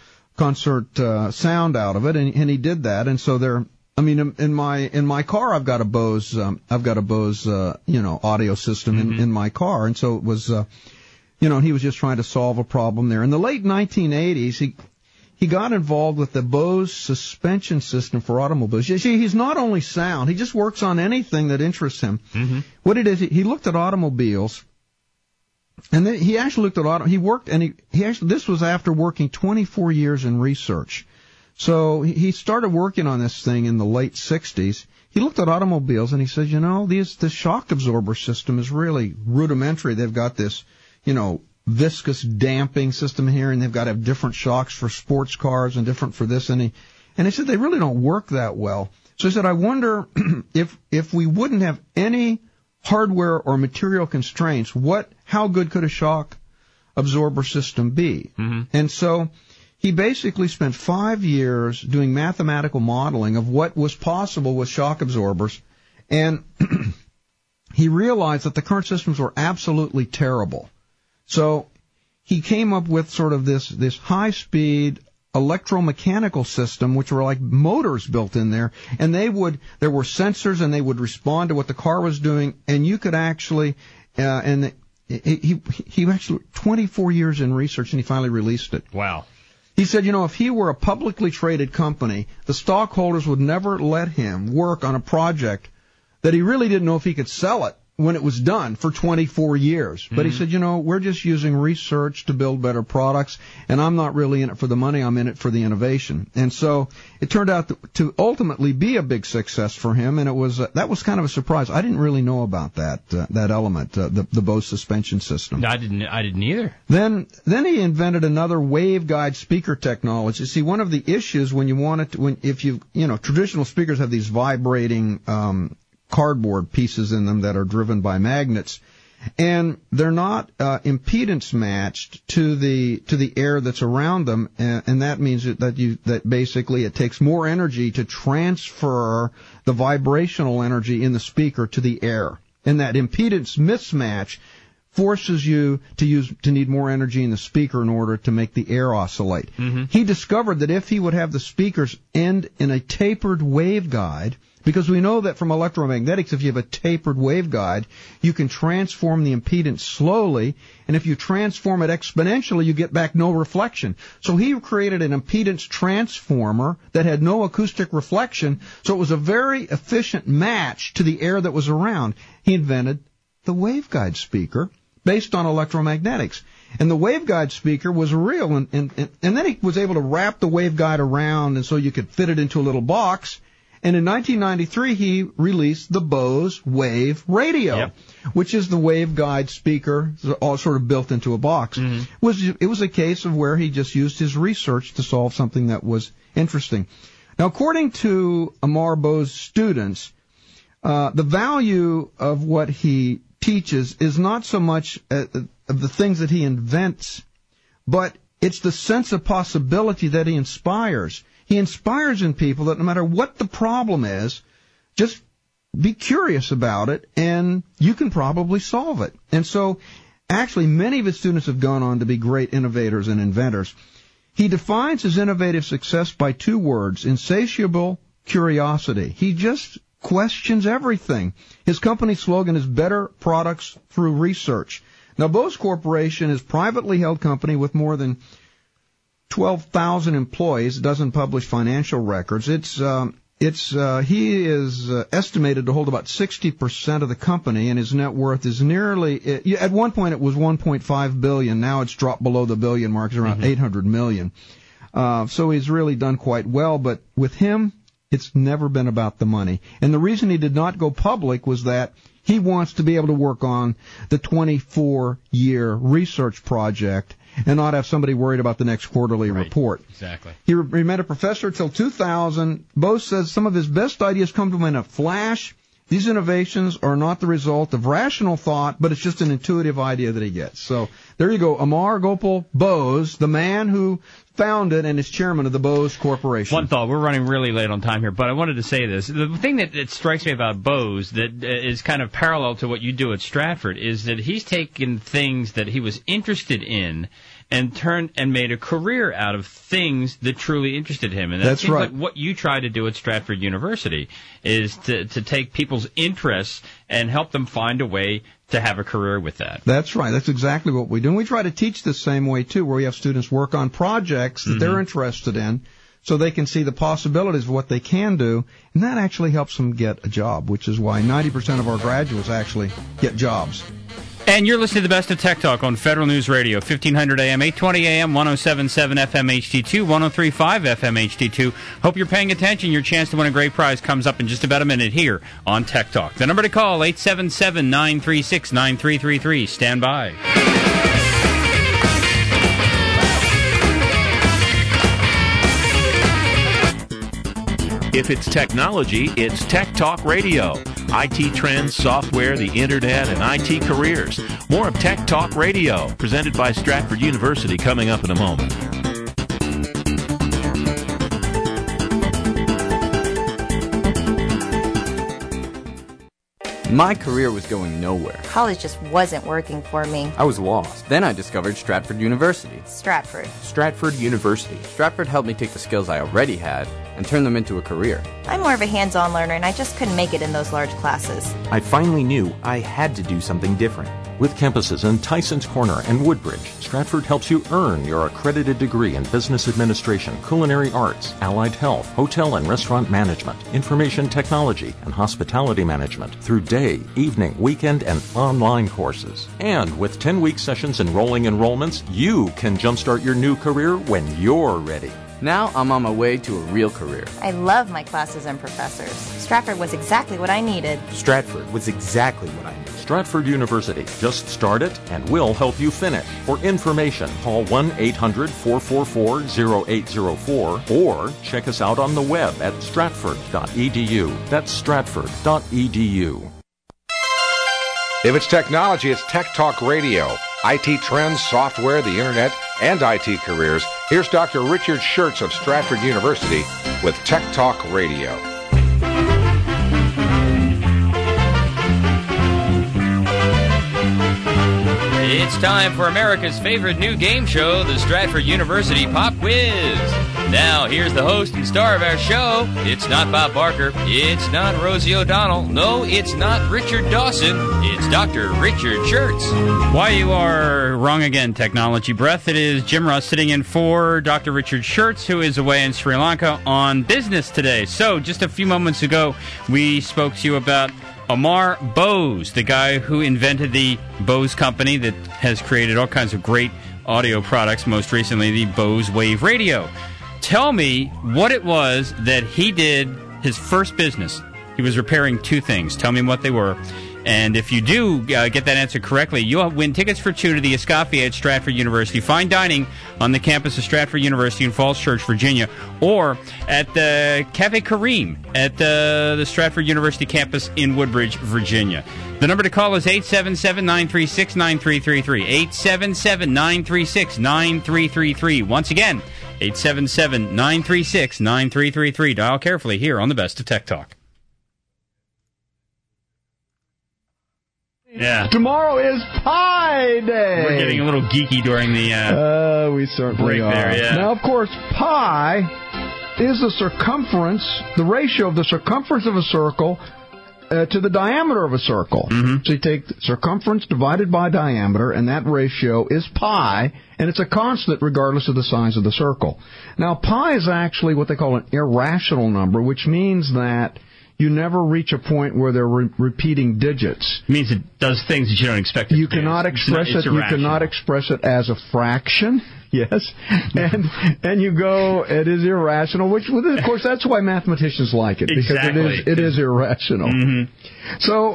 Speaker 4: sound out of it. And he did that, and so there. I mean, in my car, I've got a Bose audio system in my car, and so it was, he was just trying to solve a problem there. In the late 1980s, he got involved with the Bose suspension system for automobiles. You see, he's not only sound; he just works on anything that interests him. Mm-hmm. What it is, he looked at automobiles, and then he actually looked at he worked, and this was after working 24 years in research. So he started working on this thing in the late 60s. He looked at automobiles and he said, this shock absorber system is really rudimentary. They've got this, viscous damping system here, and they've got to have different shocks for sports cars and different for this. And he said they really don't work that well. So he said, I wonder if we wouldn't have any hardware or material constraints, how good could a shock absorber system be? Mm-hmm. And so he basically spent 5 years doing mathematical modeling of what was possible with shock absorbers, and he realized that the current systems were absolutely terrible. So he came up with sort of this high-speed electromechanical system, which were like motors built in there, and there were sensors, and they would respond to what the car was doing, and you could actually, he actually 24 years in research, and he finally released it.
Speaker 3: Wow.
Speaker 4: He said, if he were a publicly traded company, the stockholders would never let him work on a project that he really didn't know if he could sell it when it was done for 24 years. But he said, we're just using research to build better products, and I'm not really in it for the money, I'm in it for the innovation. And so it turned out to ultimately be a big success for him, and that was kind of a surprise. I didn't really know about that element, the Bose suspension system.
Speaker 3: I didn't either.
Speaker 4: Then he invented another waveguide speaker technology. See, one of the issues traditional speakers have these vibrating cardboard pieces in them that are driven by magnets, and they're not impedance matched to the air that's around them, and that means that basically it takes more energy to transfer the vibrational energy in the speaker to the air, and that impedance mismatch forces you to need more energy in the speaker in order to make the air oscillate. Mm-hmm. He discovered that if he would have the speakers end in a tapered waveguide, because we know that from electromagnetics, if you have a tapered waveguide, you can transform the impedance slowly, and if you transform it exponentially, you get back no reflection. So he created an impedance transformer that had no acoustic reflection, so it was a very efficient match to the air that was around. He invented the waveguide speaker based on electromagnetics. And the waveguide speaker was real, and then he was able to wrap the waveguide around, and so you could fit it into a little box. And in 1993, he released the Bose Wave Radio, which is the waveguide speaker, all sort of built into a box. Mm-hmm. It was a case of where he just used his research to solve something that was interesting. Now, according to Amar Bose students, the value of what he teaches is not so much of the things that he invents, but it's the sense of possibility that he inspires. He inspires in people that no matter what the problem is, just be curious about it, and you can probably solve it. And so, actually, many of his students have gone on to be great innovators and inventors. He defines his innovative success by 2 words, insatiable curiosity. He just questions everything. His company slogan is better products through research. Now, Bose Corporation is a privately held company with more than 12,000 employees. It doesn't publish financial records. He is estimated to hold about 60% of the company, and his net worth is nearly, at one point it was $1.5 billion. Now it's dropped below the billion mark. It's around $800 million. So he's really done quite well, but with him, it's never been about the money. And the reason he did not go public was that he wants to be able to work on the 24-year research project and not have somebody worried about the next quarterly report.
Speaker 3: Exactly.
Speaker 4: He remained a professor till 2000. Bose says some of his best ideas come to him in a flash, These innovations are not the result of rational thought, but it's just an intuitive idea that he gets. So there you go. Amar Gopal Bose, the man who founded and is chairman of the Bose Corporation.
Speaker 3: One thought, we're running really late on time here, but I wanted to say this. The thing that strikes me about Bose that is kind of parallel to what you do at Stratford is that he's taken things that he was interested in and turned and made a career out of things that truly interested him. And that
Speaker 4: That's
Speaker 3: seems
Speaker 4: right.
Speaker 3: like what you try to do at Stratford University is to take people's interests and help them find a way to have a career with that.
Speaker 4: That's right. That's exactly what we do. And we try to teach the same way, too, where we have students work on projects that they're interested in so they can see the possibilities of what they can do, and that actually helps them get a job, which is why 90% of our graduates actually get jobs.
Speaker 3: And you're listening to the Best of Tech Talk on Federal News Radio, 1500 AM, 820 AM, 107.7 FM HD2, 103.5 FM HD2. Hope you're paying attention. Your chance to win a great prize comes up in just about a minute here on Tech Talk. The number to call, 877-936-9333. Stand by.
Speaker 6: If it's technology, it's Tech Talk Radio. IT trends, software, the internet, and IT careers. More of Tech Talk Radio, presented by Stratford University, coming up in a moment.
Speaker 9: My career was going nowhere.
Speaker 10: College just wasn't working for me.
Speaker 9: I was lost. Then I discovered Stratford University.
Speaker 10: Stratford
Speaker 9: University. Stratford helped me take the skills I already had and turn them into a career.
Speaker 10: I'm more of a hands-on learner, and I just couldn't make it in those large classes.
Speaker 11: I finally knew I had to do something different. With campuses in Tysons Corner and Woodbridge, Stratford helps you earn your accredited degree in business administration, culinary arts, allied health, hotel and restaurant management, information technology, and hospitality management through day, evening, weekend, and online courses. And with 10-week sessions and rolling enrollments, you can jumpstart your new career when you're ready.
Speaker 9: Now I'm on my way to a real career.
Speaker 10: I love my classes and professors. Stratford was exactly what I needed.
Speaker 11: Stratford was exactly what I needed. Stratford University. Just start it, and we'll help you finish. For information, call 1-800-444-0804 or check us out on the web at stratford.edu. That's stratford.edu.
Speaker 8: If it's technology, it's Tech Talk Radio. IT trends, software, the internet, and IT careers. Here's Dr. Richard Schertz of Stratford University with Tech Talk Radio.
Speaker 3: It's time for America's favorite new game show, the Stratford University Pop Quiz. Now, here's the host and star of our show. It's not Bob Barker. It's not Rosie O'Donnell. No, it's not Richard Dawson. It's Dr. Richard Schertz. Why you are wrong again, Technology Breath. It is Jim Ross sitting in for Dr. Richard Schertz, who is away in Sri Lanka on business today. So, just a few moments ago, we spoke to you about Amar Bose, the guy who invented the Bose company that has created all kinds of great audio products, most recently the Bose Wave Radio. Tell me what it was that he did, his first business. He was repairing two things. Tell me what they were. And if you do get that answer correctly, you'll win tickets for two to the Escoffier at Stratford University. Fine dining on the campus of Stratford University in Falls Church, Virginia, or at the Cafe Kareem at the Stratford University campus in Woodbridge, Virginia. The number to call is 877-936-9333. 877-936-9333. Once again, 877-936-9333. Dial carefully here on the Best of Tech Talk. Yeah.
Speaker 4: Tomorrow is Pi Day.
Speaker 3: We're getting a little geeky during the
Speaker 4: we certainly
Speaker 3: break
Speaker 4: are.
Speaker 3: there, yeah.
Speaker 4: Now, of course, pi is the circumference, the ratio of the circumference of a circle to the diameter of a circle. Mm-hmm. So you take circumference divided by diameter, and that ratio is pi, and it's a constant regardless of the size of the circle. Now, pi is actually what they call an irrational number, which means that you never reach a point where they're repeating digits.
Speaker 3: It means it does things that you don't expect it to do.
Speaker 4: Cannot express it. You cannot express it as a fraction. Yes, and you go. It is irrational. Which, of course, that's why mathematicians like it, because it is irrational. Mm-hmm. So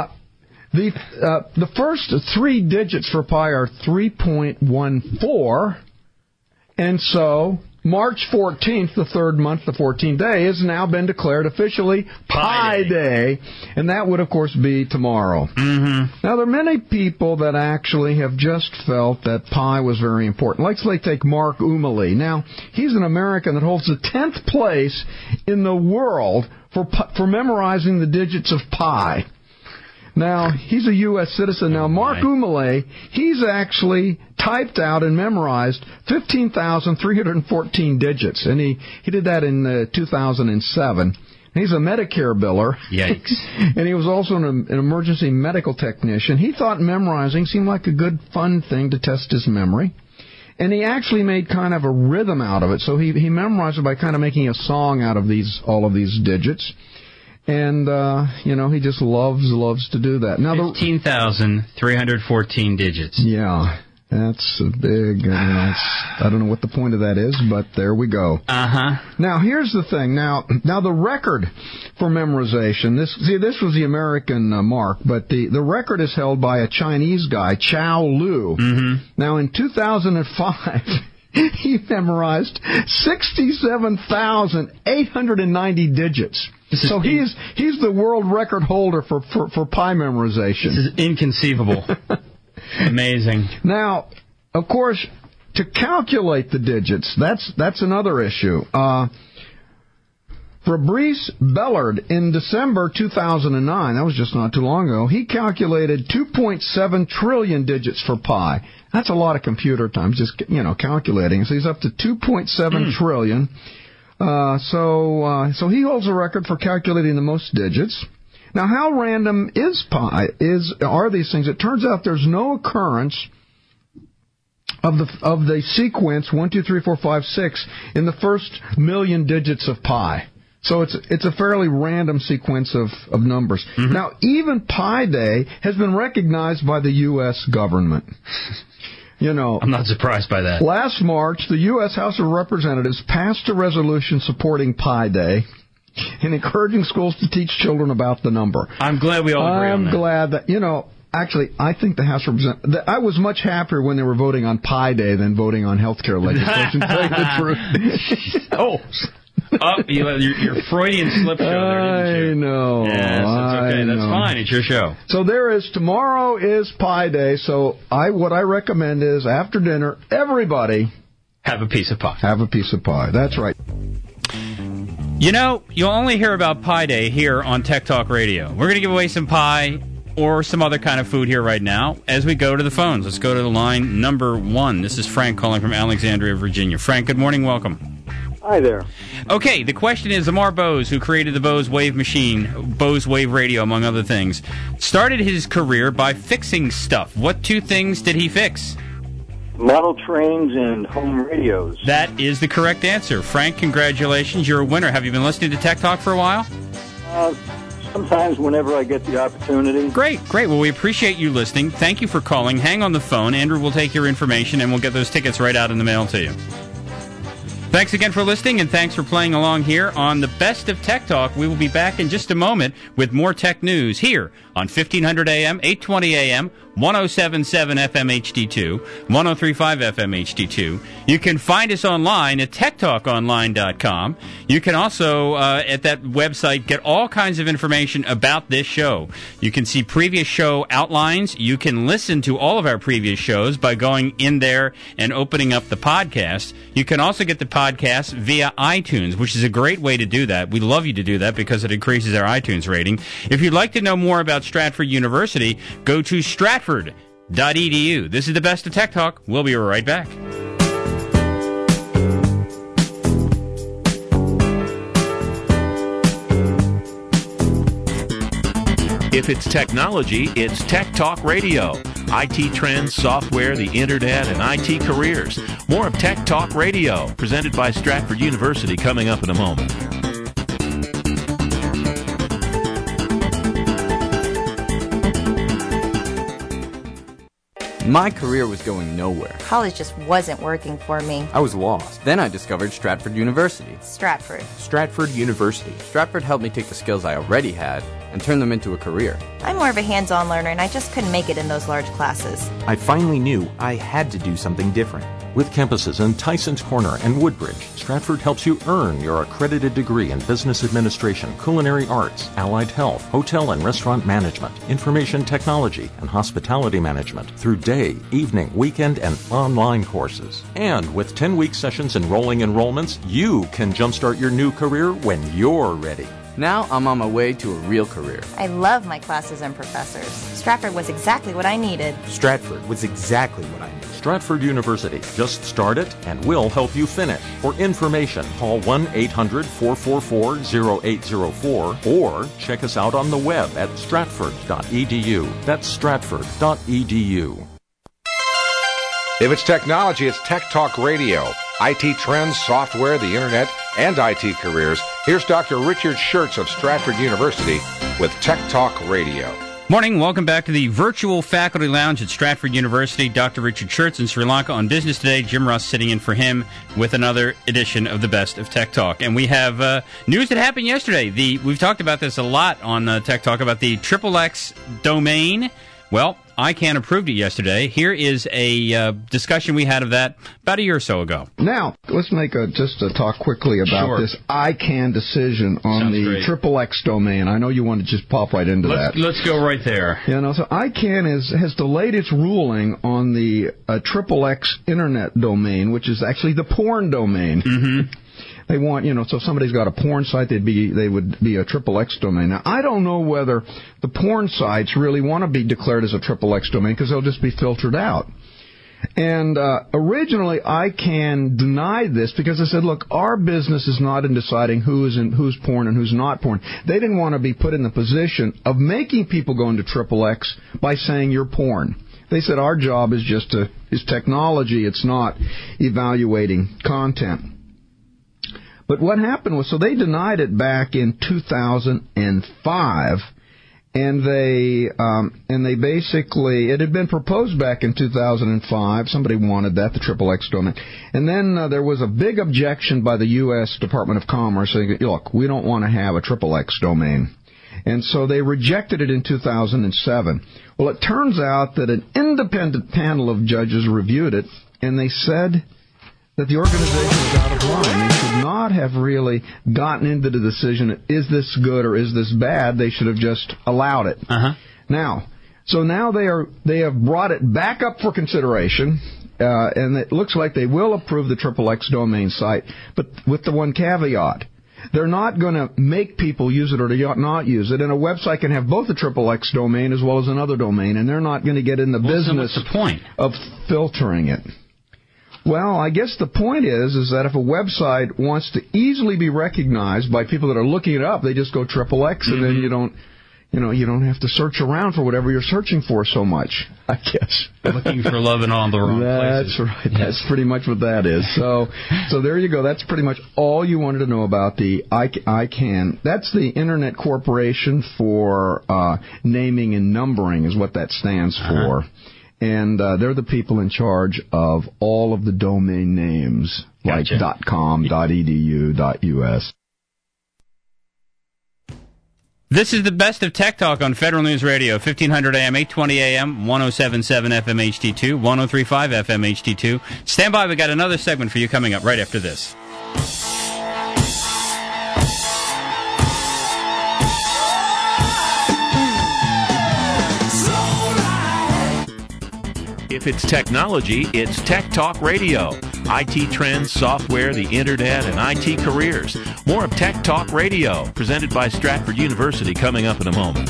Speaker 4: the first three digits for pi are 3.14, and so March 14th, the third month, the 14th day, has now been declared officially Pi Day. And that would, of course, be tomorrow.
Speaker 3: Mm-hmm.
Speaker 4: Now, there are many people that actually have just felt that pi was very important. Let's take Mark Umali. Now, he's an American that holds the 10th place in the world for memorizing the digits of pi. Now, he's a U.S. citizen. Now, Mark Umali, he's actually typed out and memorized 15,314 digits, and he did that in 2007. He's a Medicare biller.
Speaker 3: Yikes.
Speaker 4: And he was also an emergency medical technician. He thought memorizing seemed like a good, fun thing to test his memory. And he actually made kind of a rhythm out of it. So he memorized it by kind of making a song out of all of these digits. And, he just loves to do that. Now,
Speaker 3: 15,314 digits.
Speaker 4: Yeah, that's a big, I don't know what the point of that is, but there we go.
Speaker 3: Uh-huh.
Speaker 4: Now, here's the thing. Now the record for memorization, this was the American mark, but the record is held by a Chinese guy, Chao Lu.
Speaker 3: Mm-hmm.
Speaker 4: Now, in 2005... he memorized 67,890 digits. So he's the world record holder for pi memorization.
Speaker 3: This is inconceivable. Amazing.
Speaker 4: Now, of course, to calculate the digits, that's another issue. Fabrice Bellard, in December 2009, that was just not too long ago, he calculated 2.7 trillion digits for pi. That's a lot of computer time, just, calculating. So he's up to 2.7 trillion. So he holds a record for calculating the most digits. Now, how random is pi? Are these things? It turns out there's no occurrence of the sequence 1, 2, 3, 4, 5, 6 in the first million digits of pi. So it's a fairly random sequence of numbers. Mm-hmm. Now, even Pi Day has been recognized by the U.S. government.
Speaker 3: I'm not surprised by that.
Speaker 4: Last March, the U.S. House of Representatives passed a resolution supporting Pi Day and encouraging schools to teach children about the number.
Speaker 3: I'm glad we all agree on that.
Speaker 4: I'm glad that, actually, I think the House of Representatives... I was much happier when they were voting on Pi Day than voting on health care legislation, to tell you the truth.
Speaker 3: Your Freudian slip show there, didn't you?
Speaker 4: I know.
Speaker 3: Yes, that's okay. That's fine. It's your show.
Speaker 4: So tomorrow is Pi Day, so what I recommend is, after dinner, everybody...
Speaker 3: have a piece of pie.
Speaker 4: Have a piece of pie. That's right.
Speaker 3: You'll only hear about Pi Day here on Tech Talk Radio. We're going to give away some pie or some other kind of food here right now as we go to the phones. Let's go to the line number 1. This is Frank calling from Alexandria, Virginia. Frank, good morning. Welcome.
Speaker 12: Hi there.
Speaker 3: Okay, the question is, Amar Bose, who created the Bose Wave machine, Bose Wave Radio, among other things, started his career by fixing stuff. What 2 things did he fix?
Speaker 12: Model trains and home radios.
Speaker 3: That is the correct answer. Frank, congratulations. You're a winner. Have you been listening to Tech Talk for a while?
Speaker 12: Sometimes, whenever I get the opportunity.
Speaker 3: Great. Well, we appreciate you listening. Thank you for calling. Hang on the phone. Andrew will take your information, and we'll get those tickets right out in the mail to you. Thanks again for listening, and thanks for playing along here on the Best of Tech Talk. We will be back in just a moment with more tech news here on 1500 AM, 820 AM, 107.7 FM HD2, 103.5 FM HD2. You can find us online at techtalkonline.com. You can also, at that website, get all kinds of information about this show. You can see previous show outlines. You can listen to all of our previous shows by going in there and opening up the podcast. You can also get the podcast via iTunes, which is a great way to do that. We love you to do that because it increases our iTunes rating. If you'd like to know more about Stratford University, go to stratford.edu. This is the Best of Tech Talk. We'll be right back.
Speaker 6: If it's technology, it's Tech Talk Radio. IT trends, software, the internet, and IT careers. More of Tech Talk Radio, presented by Stratford University, coming up in a moment.
Speaker 9: My career was going nowhere.
Speaker 10: College just wasn't working for me.
Speaker 9: I was lost. Then I discovered Stratford University.
Speaker 10: Stratford
Speaker 9: University. Stratford helped me take the skills I already had and turn them into a career.
Speaker 10: I'm more of a hands-on learner, and I just couldn't make it in those large classes.
Speaker 11: I finally knew I had to do something different. With campuses in Tysons Corner and Woodbridge, Stratford helps you earn your accredited degree in business administration, culinary arts, allied health, hotel and restaurant management, information technology, and hospitality management through day, evening, weekend, and online courses. And with 10-week sessions and rolling enrollments, you can jumpstart your new career when you're ready.
Speaker 9: Now I'm on my way to a real career.
Speaker 10: I love my classes and professors. Stratford was exactly what I needed.
Speaker 13: Stratford was exactly what I needed.
Speaker 11: Stratford University. Just start it and we'll help you finish. For information, call 1-800-444-0804 or check us out on the web at stratford.edu. That's stratford.edu.
Speaker 8: If it's technology, it's Tech Talk Radio. IT trends, software, the internet, and IT careers. Here's Dr. Richard Schertz of Stratford University with Tech Talk Radio.
Speaker 3: Morning. Welcome back to the virtual faculty lounge at Stratford University. Dr. Richard Schertz in Sri Lanka on business today. Jim Russ sitting in for him with another edition of the Best of Tech Talk. And we have news that happened yesterday. We've talked about this a lot on Tech Talk about the XXX domain. Well, ICANN approved it yesterday. Here is a discussion we had of that about a year or so ago.
Speaker 4: Now, let's make just a talk quickly about this ICANN decision on the XXX domain. I know you want to just pop right into that.
Speaker 3: Let's go right there.
Speaker 4: So ICANN has delayed its ruling on the XXX internet domain, which is actually the porn domain. Mm-hmm. They want, so if somebody's got a porn site, they would be a XXX domain. Now, I don't know whether the porn sites really want to be declared as a XXX domain because they'll just be filtered out. And originally, ICANN denied this because they said, look, our business is not in deciding who's porn and who's not porn. They didn't want to be put in the position of making people go into XXX by saying you're porn. They said our job is technology. It's not evaluating content. But what happened was, so they denied it back in 2005, and they basically, it had been proposed back in 2005. Somebody wanted that, the XXX domain. And then there was a big objection by the U.S. Department of Commerce saying, look, we don't want to have a XXX domain. And so they rejected it in 2007. Well, it turns out that an independent panel of judges reviewed it, and they said that the organization was out of line. They should not have really gotten into the decision, is this good or is this bad? They should have just allowed it.
Speaker 3: Uh-huh.
Speaker 4: Now they have brought it back up for consideration, and it looks like they will approve the XXX domain site, but with the one caveat. They're not going to make people use it or not use it, and a website can have both a XXX domain as well as another domain, and they're not going to get in the business
Speaker 3: what's the point
Speaker 4: of filtering it. Well, I guess the point is that if a website wants to easily be recognized by people that are looking it up, they just go XXX, and then you don't have to search around for whatever you're searching for so much, I guess.
Speaker 3: Looking for love in all the wrong places.
Speaker 4: That's right. That's pretty much what that is. So there you go. That's pretty much all you wanted to know about the ICANN. That's the Internet Corporation for Naming and Numbering is what that stands for. And they're the people in charge of all of the domain names, like .com, .edu, .us.
Speaker 3: This is the Best of Tech Talk on Federal News Radio, 1500 AM, 820 AM, 107.7 FM HD2, 103.5 FM HD2. Stand by, we got another segment for you coming up right after this.
Speaker 6: If it's technology, it's Tech Talk Radio. IT trends, software, the internet, and IT careers. More of Tech Talk Radio, presented by Stratford University, coming up in a moment.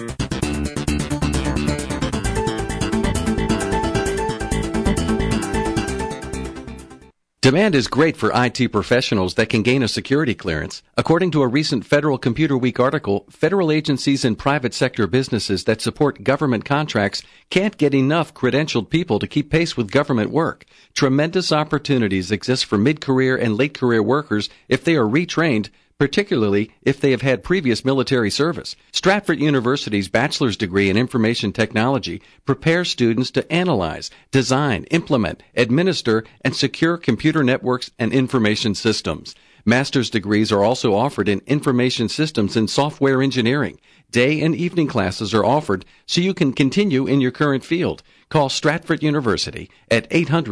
Speaker 7: Demand is great for IT professionals that can gain a security clearance. According to a recent Federal Computer Week article, federal agencies and private sector businesses that support government contracts can't get enough credentialed people to keep pace with government work. Tremendous opportunities exist for mid-career and late-career workers if they are retrained, particularly if they have had previous military service. Stratford University's bachelor's degree in information technology prepares students to analyze, design, implement, administer, and secure computer networks and information systems. Master's degrees are also offered in information systems and software engineering. Day and evening classes are offered so you can continue in your current field. Call Stratford University at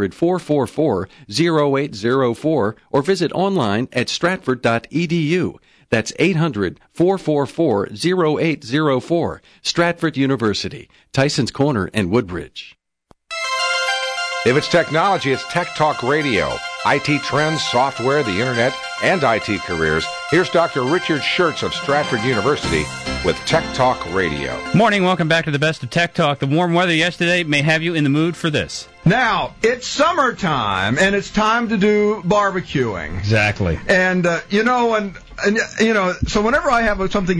Speaker 7: 800-444-0804 or visit online at stratford.edu. That's 800-444-0804. Stratford University, Tyson's Corner and Woodbridge.
Speaker 8: If it's technology, it's Tech Talk Radio. IT trends, software, the internet, and IT careers. Here's Dr. Richard Schertz of Stratford University with Tech Talk Radio.
Speaker 3: Morning, welcome back to the best of Tech Talk. The warm weather yesterday may have you in the mood for this.
Speaker 4: Now, it's summertime, and it's time to do barbecuing.
Speaker 3: Exactly.
Speaker 4: And, so whenever I have something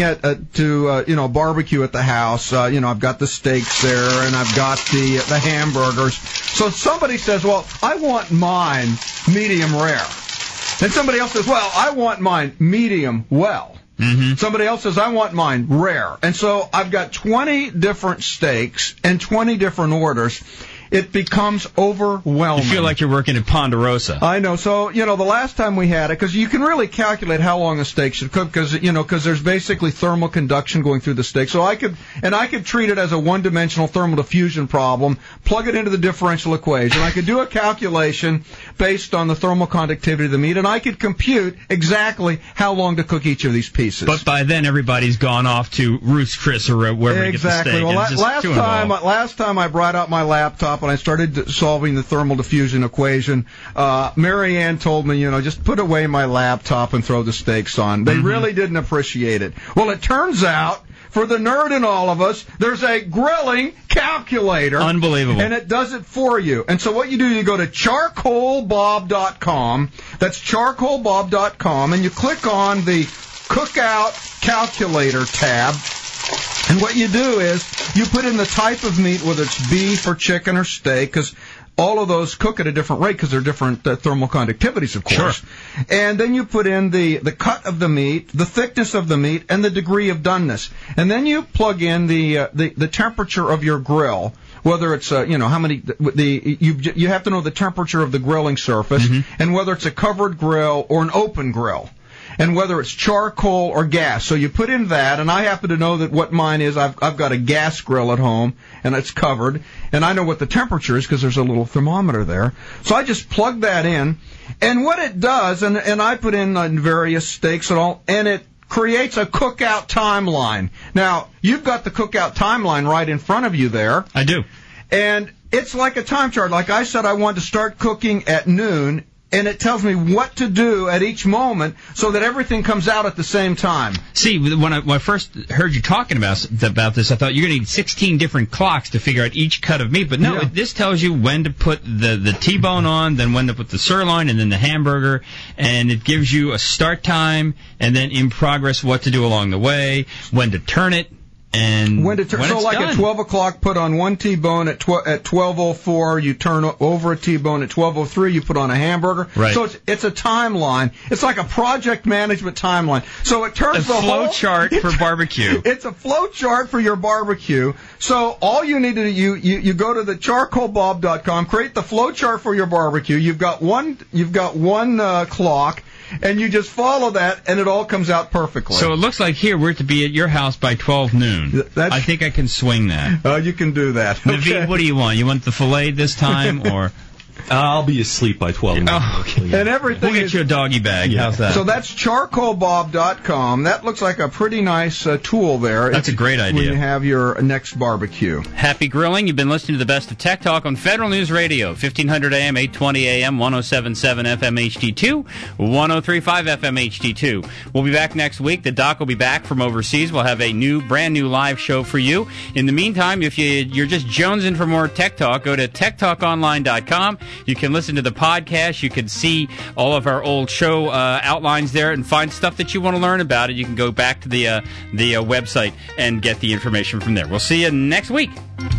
Speaker 4: to barbecue at the house, I've got the steaks there, and I've got the hamburgers. So somebody says, well, I want mine medium rare. And somebody else says, well, I want mine medium well. Mm-hmm. Somebody else says, I want mine rare. And so I've got 20 different steaks and 20 different orders. It becomes overwhelming.
Speaker 3: You feel like you're working at Ponderosa.
Speaker 4: I know. So, the last time we had it, because you can really calculate how long a steak should cook, because there's basically thermal conduction going through the steak. So I could treat it as a one-dimensional thermal diffusion problem, plug it into the differential equation. I could do a calculation based on the thermal conductivity of the meat, and I could compute exactly how long to cook each of these pieces.
Speaker 3: But by then, everybody's gone off to Ruth's Chris or wherever you get the steak.
Speaker 4: Well, last time I brought out my laptop and I started solving the thermal diffusion equation, Mary Ann told me, just put away my laptop and throw the steaks on. They really didn't appreciate it. Well, it turns out, for the nerd in all of us, there's a grilling calculator.
Speaker 3: Unbelievable.
Speaker 4: And it does it for you. And so what you do, you go to charcoalbob.com. That's charcoalbob.com, and you click on the Cookout Calculator tab. And what you do is you put in the type of meat, whether it's beef or chicken or steak, because all of those cook at a different rate because they're different thermal conductivities, of course.
Speaker 3: Sure.
Speaker 4: And then you put in the cut of the meat, the thickness of the meat, and the degree of doneness. And then you plug in the temperature of your grill. Whether it's how many you have to know the temperature of the grilling surface, and whether it's a covered grill or an open grill. And whether it's charcoal or gas. So you put in that, and I happen to know that what mine is. I've got a gas grill at home, and it's covered. And I know what the temperature is because there's a little thermometer there. So I just plug that in. And what it does, and I put in various steaks and all, and it creates a cookout timeline. Now, you've got the cookout timeline right in front of you there.
Speaker 3: I do.
Speaker 4: And it's like a time chart. Like I said, I want to start cooking at noon. And it tells me what to do at each moment so that everything comes out at the same time.
Speaker 3: See, when I first heard you talking about this, I thought you're going to need 16 different clocks to figure out each cut of meat. But no, this tells you when to put the T-bone on, then when to put the sirloin, and then the hamburger. And it gives you a start time, and then in progress what to do along the way, when to turn it. And
Speaker 4: when it's like
Speaker 3: done.
Speaker 4: At 12 o'clock, put on one T-bone. At 12:04, you turn over a T-bone. At 12:03, you put on a hamburger.
Speaker 3: Right.
Speaker 4: So it's a timeline. It's like a project management timeline. So it turns the
Speaker 3: flow chart for barbecue.
Speaker 4: It's a flow chart for your barbecue. So all you need to do, you go to the charcoalbob.com, create the flow chart for your barbecue. You've got one clock. And you just follow that, and it all comes out perfectly.
Speaker 3: So it looks like here we're to be at your house by 12 noon. I think I can swing that.
Speaker 4: You can do that.
Speaker 3: Naveed, what do you want? You want the filet this time, or...
Speaker 14: I'll be asleep by 12.
Speaker 3: Oh, okay.
Speaker 4: And everything
Speaker 3: we'll get you a doggy bag.
Speaker 14: Yeah.
Speaker 3: How's that?
Speaker 4: So that's charcoalbob.com. That looks like a pretty nice tool there.
Speaker 3: That's a great idea.
Speaker 4: When you have your next barbecue.
Speaker 3: Happy grilling. You've been listening to the best of Tech Talk on Federal News Radio, 1500 AM, 820 AM, 107.7 FM HD2, 103.5 FM HD2. We'll be back next week. The doc will be back from overseas. We'll have a brand new live show for you. In the meantime, if you're just jonesing for more Tech Talk, go to techtalkonline.com. You can listen to the podcast. You can see all of our old show outlines there and find stuff that you want to learn about it. You can go back to the website and get the information from there. We'll see you next week.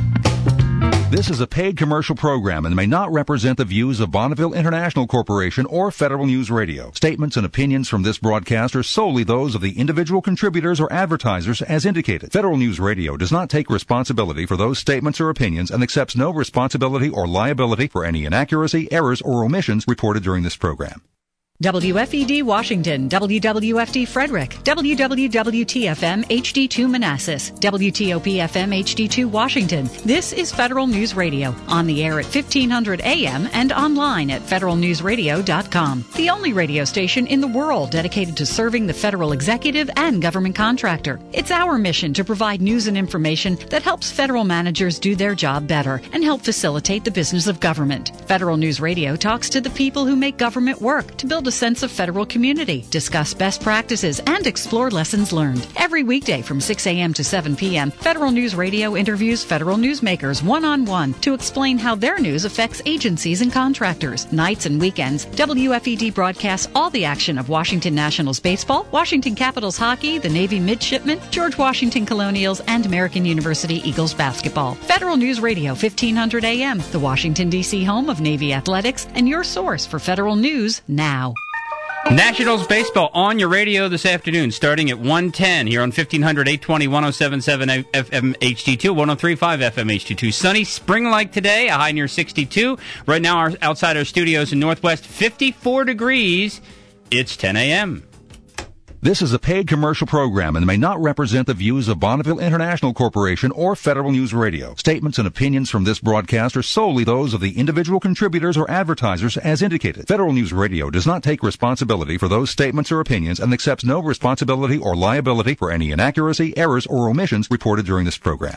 Speaker 1: This is a paid commercial program and may not represent the views of Bonneville International Corporation or Federal News Radio. Statements and opinions from this broadcast are solely those of the individual contributors or advertisers as indicated. Federal News Radio does not take responsibility for those statements or opinions and accepts no responsibility or liability for any inaccuracy, errors, or omissions reported during this program.
Speaker 15: WFED Washington, WWFD Frederick, WWWTFM HD2 Manassas, WTOP-FM HD2 Washington. This is Federal News Radio, on the air at 1500 AM and online at federalnewsradio.com. The only radio station in the world dedicated to serving the federal executive and government contractor. It's our mission to provide news and information that helps federal managers do their job better and help facilitate the business of government. Federal News Radio talks to the people who make government work to build a sense of federal community, discuss best practices, and explore lessons learned. Every weekday from 6 a.m. to 7 p.m., Federal News Radio interviews federal newsmakers one-on-one to explain how their news affects agencies and contractors. Nights and weekends, WFED broadcasts all the action of Washington Nationals baseball, Washington Capitals hockey, the Navy midshipmen, George Washington Colonials, and American University Eagles basketball. Federal News Radio, 1500 a.m., the Washington, D.C. home of Navy athletics, and your source for federal news now.
Speaker 3: Nationals baseball on your radio this afternoon, starting at 1:10 here on 1500, 820, 107.7 FM HD2, 103.5 FM HD2. Sunny, spring-like today, a high near 62. Right now, outside our studios in Northwest, 54 degrees. It's 10 a.m.
Speaker 1: This is a paid commercial program and may not represent the views of Bonneville International Corporation or Federal News Radio. Statements and opinions from this broadcast are solely those of the individual contributors or advertisers as indicated. Federal News Radio does not take responsibility for those statements or opinions and accepts no responsibility or liability for any inaccuracy, errors, or omissions reported during this program.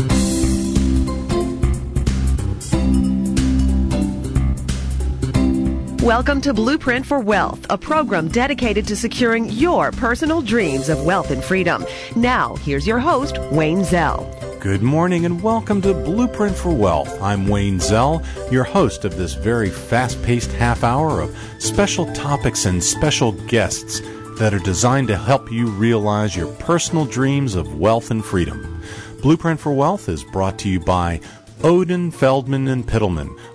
Speaker 16: Welcome to Blueprint for Wealth, a program dedicated to securing your personal dreams of wealth and freedom. Now, here's your host, Wayne Zell.
Speaker 17: Good morning and welcome to Blueprint for Wealth. I'm Wayne Zell, your host of this very fast-paced half hour of special topics and special guests that are designed to help you realize your personal dreams of wealth and freedom. Blueprint for Wealth is brought to you by Odin, Feldman, and Pittleman,